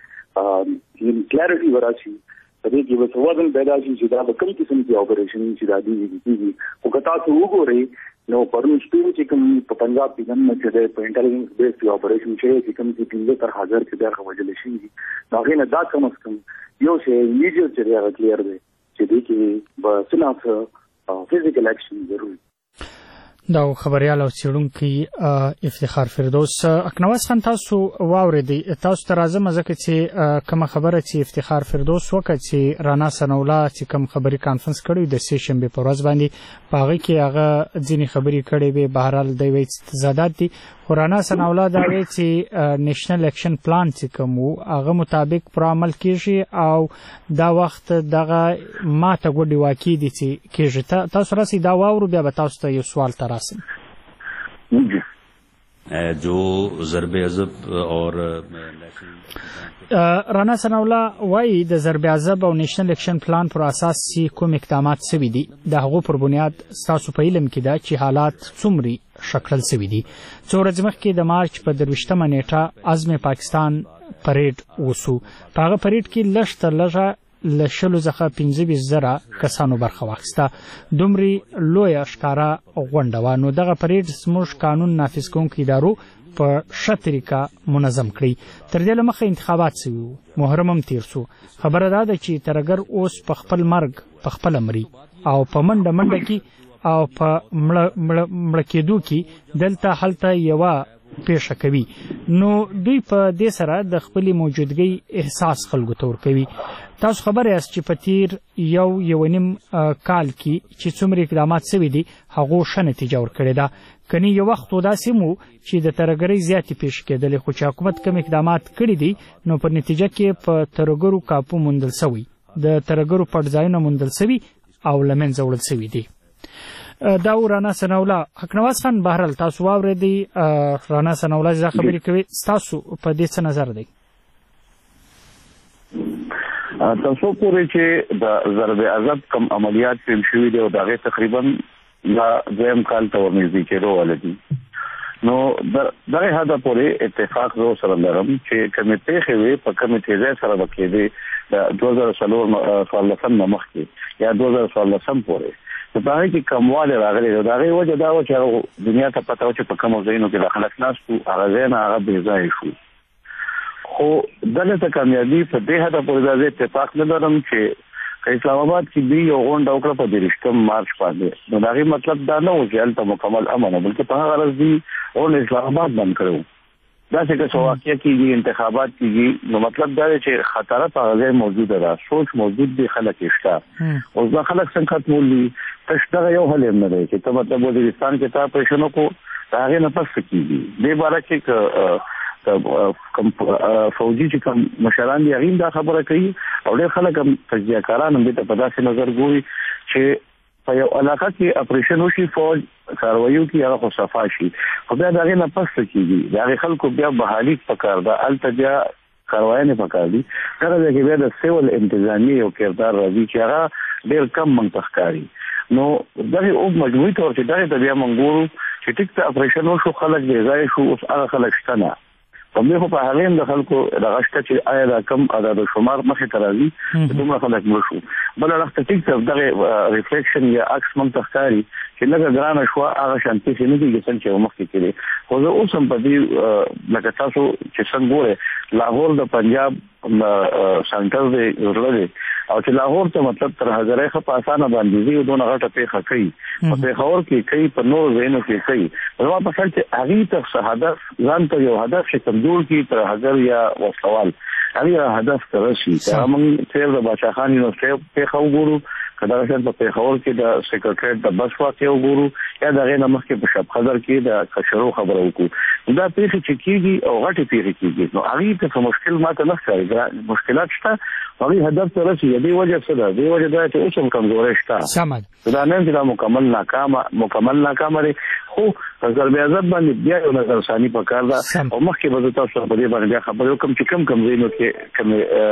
دې یم کلیریټي وراشي په دې کې به وزن پیدا شي چې دا به کوم قسم کې اپریشن چې دا دی دي او که تاسو وګورئ نو پرون شپې چې کوم په پنجاب کې نن چې دی په انټيليجنس بیسډ اپریشن چې کوم چې پنځه تر هزار کې دا وجل شي دا غي نه دا کم از کم یو شی ایمیډیټ چې دا کلیر دی چې دې کې به څنګه فزیکل اکشن ضروري دا خبريال او څېړونکي افتخار فردوس اکنواس خان تاسو واوریدي تاسو تر اعظم ځکه چې کوم خبره چې افتخار فردوس وکړي چې رانا ثناء الله چې کوم خبري کانفرنس کړی د سې شنبه په ورځ باندې پاغي کې هغه ځینی خبري کړي به بهرحال د وی تضادات دي رانا ثناء الله دا وی چې نېشنل اکشن پلان چې کوم هغه مطابق پر عمل کیږي او دا وخت دغه ماته ګډي واقع دي چې کیږي تاسو راسي دا واورو بیا به تاسو ته یو سوال تر जो ضرب عضب और رانا ثناء الله وايي د ضرب عضب او نېشنل اکشن پلان پر اساس سي کوم اقدامات سوي دي د هغو پر بنیاد تاسو په علم کې دا چې حالات څومره شکل سوي دي څو ورځې مخکې د مارچ په درویشتمه نیټه عزم پاکستان پریډ وسو په هغه پریډ کې لږ تر لږه لشلو څخه پنځه ویشت زره کسانو برخه واخیسته دومره لوی ښکارا غونډه نو دغه پریډ زموږ قانون نافذ کوونکو ادارو په ښه طریقه منظم کړي تر دې مخه انتخابات شوي محرم هم تیر شو خبره دا ده چې ترګر اوس په خپل مرګ په خپل مري او په منډه منډه کې او په مړ کېدو کې دلته هلته یو پیښه کوي نو دوی په دې سره د خپل موجودګۍ احساس خلکو ته ورکوي تاسو خبر یاست چې په تیر یو یو نیم کال کې چې څومره اقدامات شوي دي هغه ښه نتیجه ورکړې ده کني یو وخت داسې مو چې د ترګرۍ زیاتې پیښې کېدلې خو چې حکومت کوم اقدامات کړي دي نو په نتیجه کې په ترګرو کاپو موندل شوی د ترګرو پټ ځایونه موندل شوي او لمنځه وړل شوي دي دا رانا ثناء الله حقنواس خان بهرال تاسو واوریدي رانا ثناء الله ځکه خبرې کوي تاسو په دې څه نظر دی تاسو پورې چې د ضرب عضب کم عملیات پیل شوي دي او دغه تقریبا دا زم کال ته ورنږدې کېدو ولدي نو دغه هدا پورې اتفاق زو سره لرم چې کمیټې خوي په کمیټې سره وکړي د دوه زره څلور مخکې یا دوه زره څلور پورې په هغه کې کمواله راغلي دا غي وجه دا و چې دنیا ته پته و چې په کوم ځایونو کې داخله ناشته هغه ځای هغه بې ځای شو خو دغه ته کامیابی په دې هدا پورې د اتفاق نه لرم چې اسلام آباد کې دی یو غونډه وکړه په دریشتم مارچ باندې نو دا غي مطلب دا نه و چې هلته مکمل امن بلکې په هغه ورځ دی او اسلام آباد بند کړو دا څنګه سواقیا کېږي انتخابات کېږي نو مطلب دا چې خطر په هغه موجوده ده سوچ موجود دی خلک شته او ځکه خلک څنګه ختمولي تشدغه یو حل نه دی چې ته مطلب وزیرستان کې تا پېښنو کو هغه نه پس کېږي د باره کې کوم فوجي چې کوم مشران دي هغه دا خبره کوي او ډېر خلک هم تجزیه کاران هم دې ته په داسې نظر ګوري چې په یو علاقه کې اپریشن وشي فوج کاروایو کې هغه خو صفا شي خو بیا دغه نه پس کېږي دغه خلکو بیا بحالي پکار ده الته بیا کاروایي پکار دي دا چې بیا د سیول انتظامی او کردار راځي چې هغه ډېر کم منطق کاری نو دغه او مجموعي تور چې دغه بیا منګورو چې ټیک ته اپریشن وشو خلک دی ځای شو اوس هغه خلک شته په مې خو په هغه د خلکو د غشته چې آیا دا کم عدد شمار مخې ته راځي دومره خلک مشو بل وخت ټیک ته دغه ریفلیکشن یا عکس منطق کاری چې لږه ګرانه شو هغه شانتي چې نه دي چې مخکې کړي خو زه اوس هم په دې لکه تاسو چې څنګه ګوره لاهور د پنجاب سنټر دی ورلده او چې لاهور ته مطلب تر هزاره خه په اسانه باندې دی دونه غټه پیخه کوي په پیښور کې کوي په نور زینو کې کوي نو په خپل چې هغه ته هدف ځان ته یو هدف شکل جوړ کی تر هزار یا وسوال هغه هدف ترشي چې موږ تیر د بادشاہ خان یونیورسيټي پیښه وګورو کله چې په پیښور کې د سیکریټریټ د بس واقع وګورو یا د غیر مخکې په شپ خبر کې د کشرو خبرو وکړو دا پیښه چې کیږي او غټه پیښه کیږي نو هغه ته مشکل ماته نه ښکاري مشکلات شته هغه هدف ترشي دی وجه څه ده دی وجه دا چې اوس هم کمزوري شته سمد دا نه چې دا مکمل ناکامه مکمل ناکامه لري خو نظر بیا ځد باندې بیا یو نظر ثاني پکار ده او مخکې به تاسو په دې باندې خبرو کوم چې کم کم زینو کې کم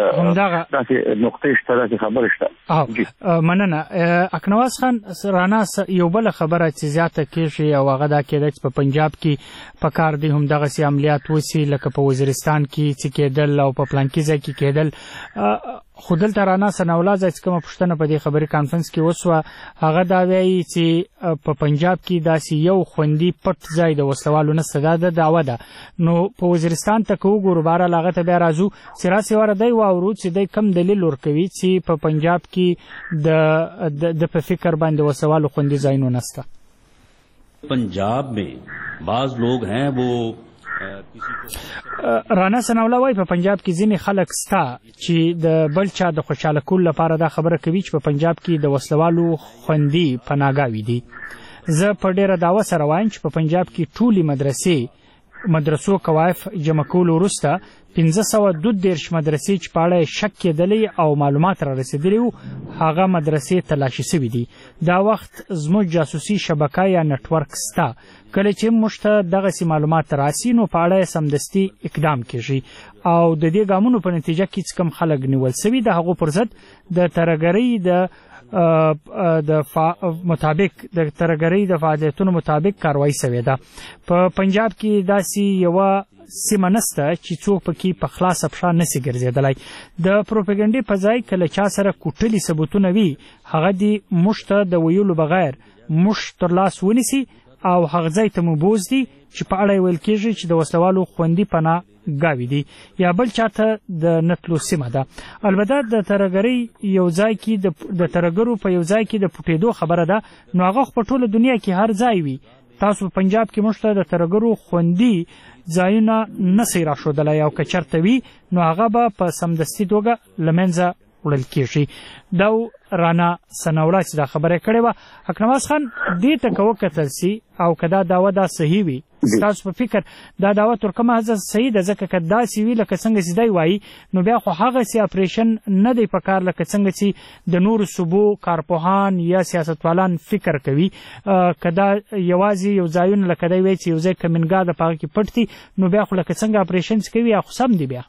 داسې نقطې شته چې خبر شته مننه اکنواز خان رانا یو بل خبره چې زیاته کېږي او هغه دا کېده چې په پنجاب کې په کار دي هم دغه سي عملیات وسی لکه په وزیرستان کې چې کېدل او په پلان کې ځای کې کېدل خودل ترانا سناولا چې کوم پښتنه په دې خبري کانفرنس کې وسو هغه دا وایي چې په پنجاب کې داسې یو خوندي پټ ځای د وسوالو نه صدا ده دعوه ده نو په وزیرستان ته کو ګورباره لاغه ته بیا راځو سراسي ور دی واورو چې د کم دلیل ورکوي چې په پنجاب کې د د په فکر باندې وسوالو خوندي ځای نه نسته पंजाब में बाज लोग हैं वो رانا سناولا وای په پنجاب کې ځینې خلک ستا چې د بل چا د خوشاله کول لپاره دا خبره کوي چې په پنجاب کې د وسلوالو خوندي پناهګاوي دي زه په ډیره داوا سره وایم چې په پنجاب کې ټولي مدرسې مدرسو قواعد جمع کول وروسته پنځه سوه دوه دېرش مدرسې چې په اړه شک کېدلی او معلومات را رسېدلي وو هغه مدرسې تلاشي سوي دي دا وخت زموږ جاسوسي شبکه یا نټورک ستا کله چې موږ ته دغسې معلومات راسي نو په اړه سمدستي اقدام کېږي او د دې ګامونو په نتیجه کې چې کوم خلک نیول سوي د هغو پر ضد د ترهګرۍ د د مطابق د ترهګرۍ د فعالیتونو مطابق کاروایی سوې ده په پنجاب کې داسې یوه سیمه نسته چې څوک پکې په خلاصه پښه نسي ګرځېدلی د پروپاګانډې په ځای کله چا سره کوټلي ثبوتونه وي هغه دې موږ ته د ویلو بغیر موږ تر لاس ونیسي او هغه ځای ته مو بوزدي چې په اړه ویل کېږي چې د وسلوالو خوندي پناه ګاوي دي یا بل چاته د نتلو سیمه ده البته د ترهګرۍ یو ځای کې د ترهګرو په یو ځای کې د پټېدو خبره ده نو هغه په ټوله دنیا کې هر ځای وي تاسو په پنجاب کې موږ ته د ترهګرو خوندي ځایونه نسي راښودلی او که چېرته وي نو هغه به په سمدستي توګه له منځه وړل کېږي دا رانا سناولا چې دا خبره کړې وه اکنواز خان دې ته که وکتل سي او که دا دعوه دا صحیح وي ستاسو په فکر دا دعوه تر کومه حده صحیح ده ځکه که داسې وي لکه څنګه چې دی وایي نو بیا خو هغسې اپریشن نه دی په کار لکه څنګه چې د نورو صوبو کارپوهان یا سیاستوالان فکر کوي که دا یوازې یو ځایونه لکه دی وایي چې یو ځای کمینګا ده په هغه کې پټ دي نو بیا خو لکه څنګه اپریشن کوي یا خو سم دی بیا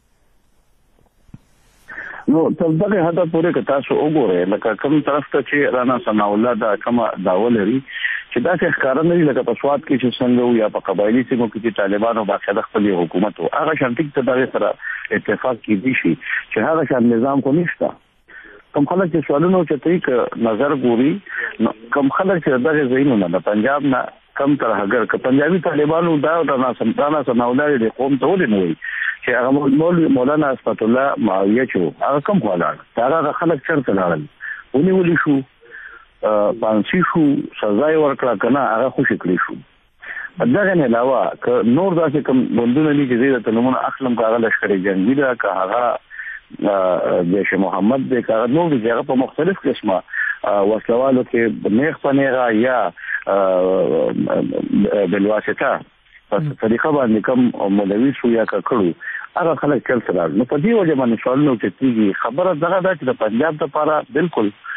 نو تر دغه حده پورې که تاسو وګورئ لکه کوم طرف ته چې رانا ثناءالله دا کومه دعوه لري چې داسې ښکاره نه وي لکه په سوات کې چې څنګه وو یا په قبایلي سیمو کې چې طالبانو باقاعده خپل حکومت وو هغه شان ټیک ته دغې سره اتفاق کیدی شي چې هغه شان نظام خو نشته کوم خلک چې سوالونه اوچتوي که نظر ګوري نو کوم خلک چې دغه ځایونو نه د پنجاب نه کم ترهګر که پنجابي طالبانو دا رانا ثناءالله د قوم ته ولې نه وایي چې هغه مولوي مولانا اسفت الله معاویه چې هغه کم ولاړ هغه خلک چېرته لاړل ونیولي شو پانسي شو سزا یې ورکړه که نه هغه خوشي کړي شو دغه نه علاوه که نور داسې کوم بندونه دي چې زه درته نومونه اخلم که هغه لښکرې جنګي ده که هغه جیش محمد دی که هغه نور دي چې هغه په مختلف قسمه وسلوالو کې نیغ په نیغه یا بلواسطه په طریقه باندې کوم مولوي شو یا ککړو هغه خلک چلته راځي نو په دې وجه باندې سوالونه اوچتېږي خبره دغه ده چې د پنجاب دپاره بالکل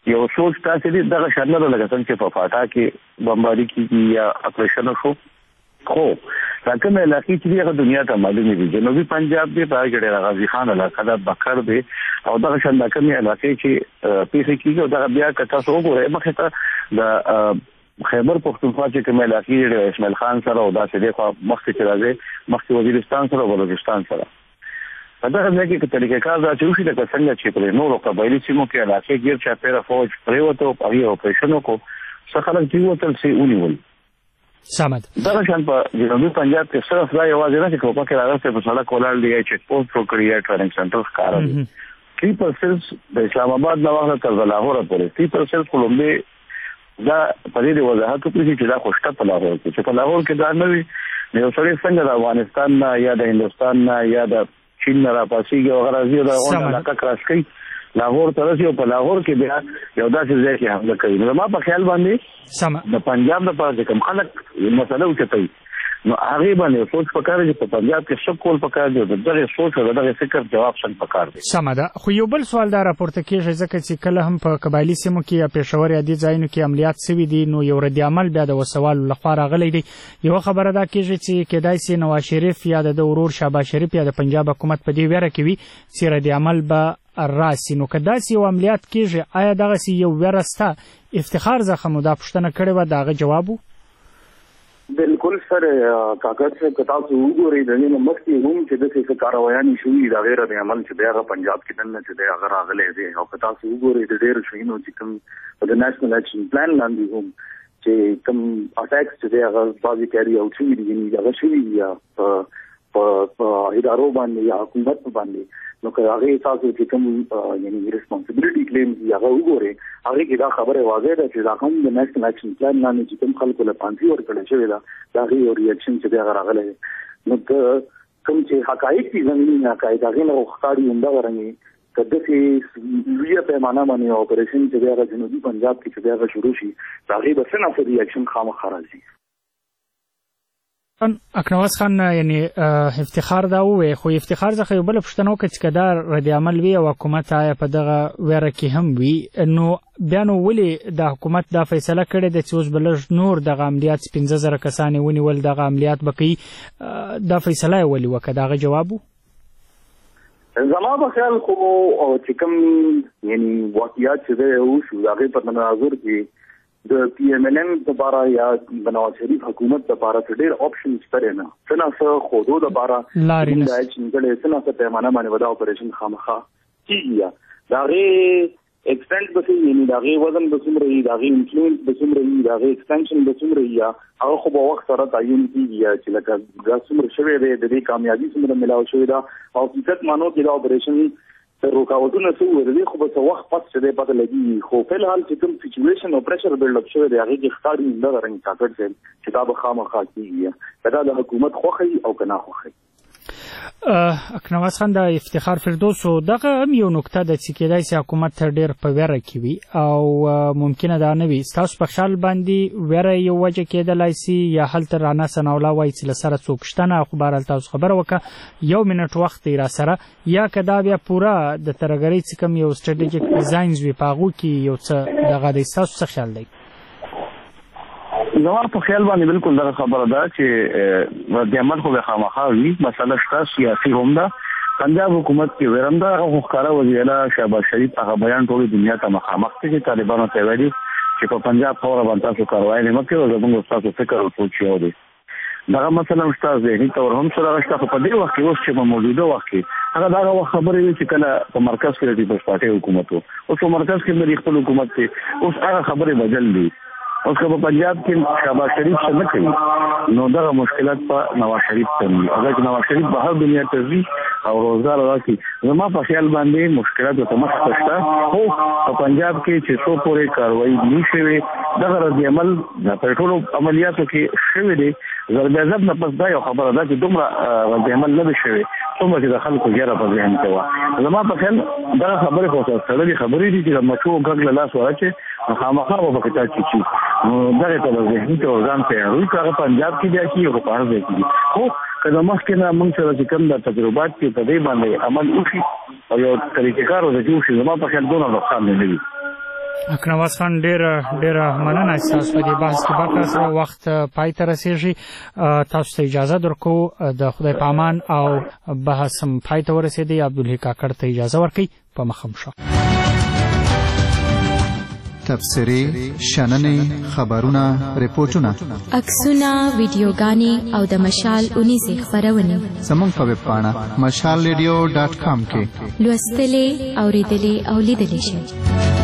یو سوچ تاسو دې دغه شانه لګا څنګه چې په فاټا کې بمباري کیږي یا اپریشن شو خو راکه مې علاقې چې هغه دنیا ته معلومه دي جنوبي پنجاب دی په اړه غازی خان علاقه د بکر دی او دغه شان د کومې علاقې چې پیسې کیږي او دغه بیا که تاسو وګورئ مخه ته د خیبر پختونخوا چې کومه علاقې د اسماعیل خان سره او داسې دی خو مخکې چې راځي مخکې وزیرستان سره او بلوچستان سره په دغه ځای کې طریقې کار دا چې وشي د څنګه چې پر نورو قبایلی سیمو کې علاقې غیر چا پیره فوج پریوته او هغه اپریشن کو څه خلک چې وتل سي ونیول سمد دغه شان په جنوبي پنجاب کې صرف دا یوازې نه چې کوپا کې راځي په سړک کولال دی چې پوسټ پروکریا ټریننګ سنټر ښکار دي three percent د اسلام آباد نه واخله تر لاهور پورې three percent کولمبي دا په دې وضاحت کوي چې دا خوشته په لاهور کې چې په لاهور کې دا نه وي نو سړی څنګه د افغانستان نه یا د هندستان نه یا د چین نه راپاسيږي او غراضي د غونډه علاقه کراس کوي لاهور ترسي او په لاهور کې بیا یو داسې ځای کې حمله کوي نو ما په خیال باندې سم د پنجاب د پاره کوم خلک مسله وکړي نو هغه باندې سوچ پکاره چې په پنجاب کې څه کول پکاره دي دغه سوچ او دغه فکر جواب څنګه پکاره دي سم ده خو یو بل سوال دا راپورته کیږي ځکه چې کله هم په قبایلی سیمو کې یا پېښور یا د ځایونو کې عملیات سوي دي نو یو رد عمل بیا د وسوال لخوا راغلی دی یو خبره دا کیږي چې کدای سي نواز شریف یا د ورور شهباز شریف یا د پنجاب حکومت په دې ویره کوي چې رد عمل به راسي نو کدا سي عملیات کیږي آیا دغه سي یو ورسته افتخار زخم دا پښتنه کړي و داغه جوابو بالکل سر کاکړ سے کتاب سے وګورئ د نن مخکې هم چې د څه کاروایي شوې دا غیر د عمل چې دغه پنجاب کې نن چې د هغه راغلي دي او کتاب سے وګورئ د ډېر شینو چې کوم د نېشنل اکشن پلان لاندې هم چې کوم اټیکس چې هغه بازي کوي او چې دی هغه شوی یا په ادارو باندې یا حکومت باندې نو که هغه تاسو چې کوم یعنی ریسپانسیبিলিټي کلیم هغه وګورئ هغه کې دا خبره واضح ده چې دا کوم د نېشنل اکشن پلان باندې چې کوم خلکو له پانسي ورکړل شوی دا دا یو ریاکشن چې دا راغلی نو کوم چې حقایق دي زمینی حقایق هغه نه وختاري انده ورنګي کله چې لوی پیمانه باندې اپریشن چې دا جنوبي پنجاب کې چې دا شروع شي دا غي بس نه فری ریاکشن خامخا راځي اکنواز خان یعنی افتخار دا وې خو افتخار ځکه یو بل پښتنو کې چې کدار رد عمل وی او حکومت آیا په دغه ویره کې هم وی نو بیا نو ولي د حکومت دا فیصله کړې د چې اوس بلج نور د عملیات پنځه زره کسانې ونیول د عملیات بقي دا فیصله ولي وکړه دغه جوابو زما په خیال خو چې کوم یعنی واقعیات چې ده او شو هغه په مناظر کې د پی ایم ایل ام لپاره یا د نواز شریف حکومت لپاره ډېر آپشنز شته نه څنګه خودو لپاره لارې نه چې څنګه څنګه پیمانه باندې ودا اپریشن خامخا کیږي دا غي ایکسټنډ به یعنی دا غي وزن به څومره دا غي انفلوئنس به څومره دا غي ایکسټنشن به څومره یا هغه خو په وخت سره تعین کیږي چې لکه دا څومره شوی دی د دې کامیابی څومره ملاو شوی دا او حقیقت مانو کې دا اپریشن تر رکاوټونه څو ورته خو به څو وخت پس چې پته لګي خو په الحال چې کوم سچويشن او پريشر بلډ اپ شوی دی هغه کې ښکاری نه غرنګ کاکړ سره چې دا به خامخا کیږي دا د حکومت خوخي او کنا خوخي اکنواز خان د افتخار فردوس دغه هم یو نقطه د چې کېدای سي حکومت تر ډیر په ویره کې وي او ممکنه دا نه وي تاسو په خیال باندې ویره یو وجه کېدلای سي یا هل تر رانا سناولا وای چې لسره څوک شتنه خبر تاسو خبر وکړه یو منټ وخت را سره یا کدا بیا پورا د ترګری چې کوم یو سټریټیجیک ډیزاینز وی پاغو کې یو څه دغه د تاسو څه خیال دی زما په خیال باندې بالکل دا خبره ده چې د عمل خو به خامخا وي مسله شته سیاسي هم ده پنجاب حکومت کې ورنده هغه ښکارا وزیر شهباز شریف هغه بیان ټول دنیا ته مخامخ دي طالبانو ته ویلي چې په پنجاب خبره باندې تاسو کاروای نه مکه او زموږ تاسو فکر او سوچ یو دي دا مثلا استاد ذهني تور هم سره غشته په دې وخت کې اوس چې په موجوده وخت کې هغه دا خبره وي چې کله په مرکز کې د پیپلز پارټي حکومت او په مرکز کې مې خپل حکومت ته اوس هغه خبره بدل دي اوس په پنجاب کې شهباز شریف څه نه کوي نو دا مشکلات په نواز شریف ته دي هغه نواز شریف په هر دنیا ته ځي او روزګار راکړي زما په خیال باندې مشکلات په مخ شته خو په پنجاب کې چې څو پورې کاروایی نشوي دغه رد عمل د پټرول عملیاتو کې شوی دی ضرب عزت نه پس دا یو خبره ده چې دومره رد عمل نه شوی څومره چې د خلکو ګیره په ذهن کې و زما په خیال دا خبره خو سره دي خبرې دي چې مچو ګګل لاس ورچه خامخا په کتاب کې چی نو دا ته ذهني ته ځان ته روي کار پنجاب کې دی چې یو په اړه دی خو کله مخکې نه موږ سره چې کوم د تجربات کې په دې باندې عمل وشي او یو طریقې کار وځي چې زما په خیال دونه نقصان نه وي اکنواز خان ډیر ډیر مننه تاسو په دې بحث کې برخه سره وخت پای ته رسیږي تاسو ته اجازه درکو د خدای په امان او بحث هم پای ته ورسېدی عبدالحی کاکړ ته اجازه ورکړئ په مخم شو تبصرې شننې خبرونه ریپورتونه عکسونه ویډیوګانې او د مشال اونیزې خپرونې زموږ په ویب پاڼه مشال ریډیو ډاټ کام کې لوستلې اوریدلې او لیدلې شئ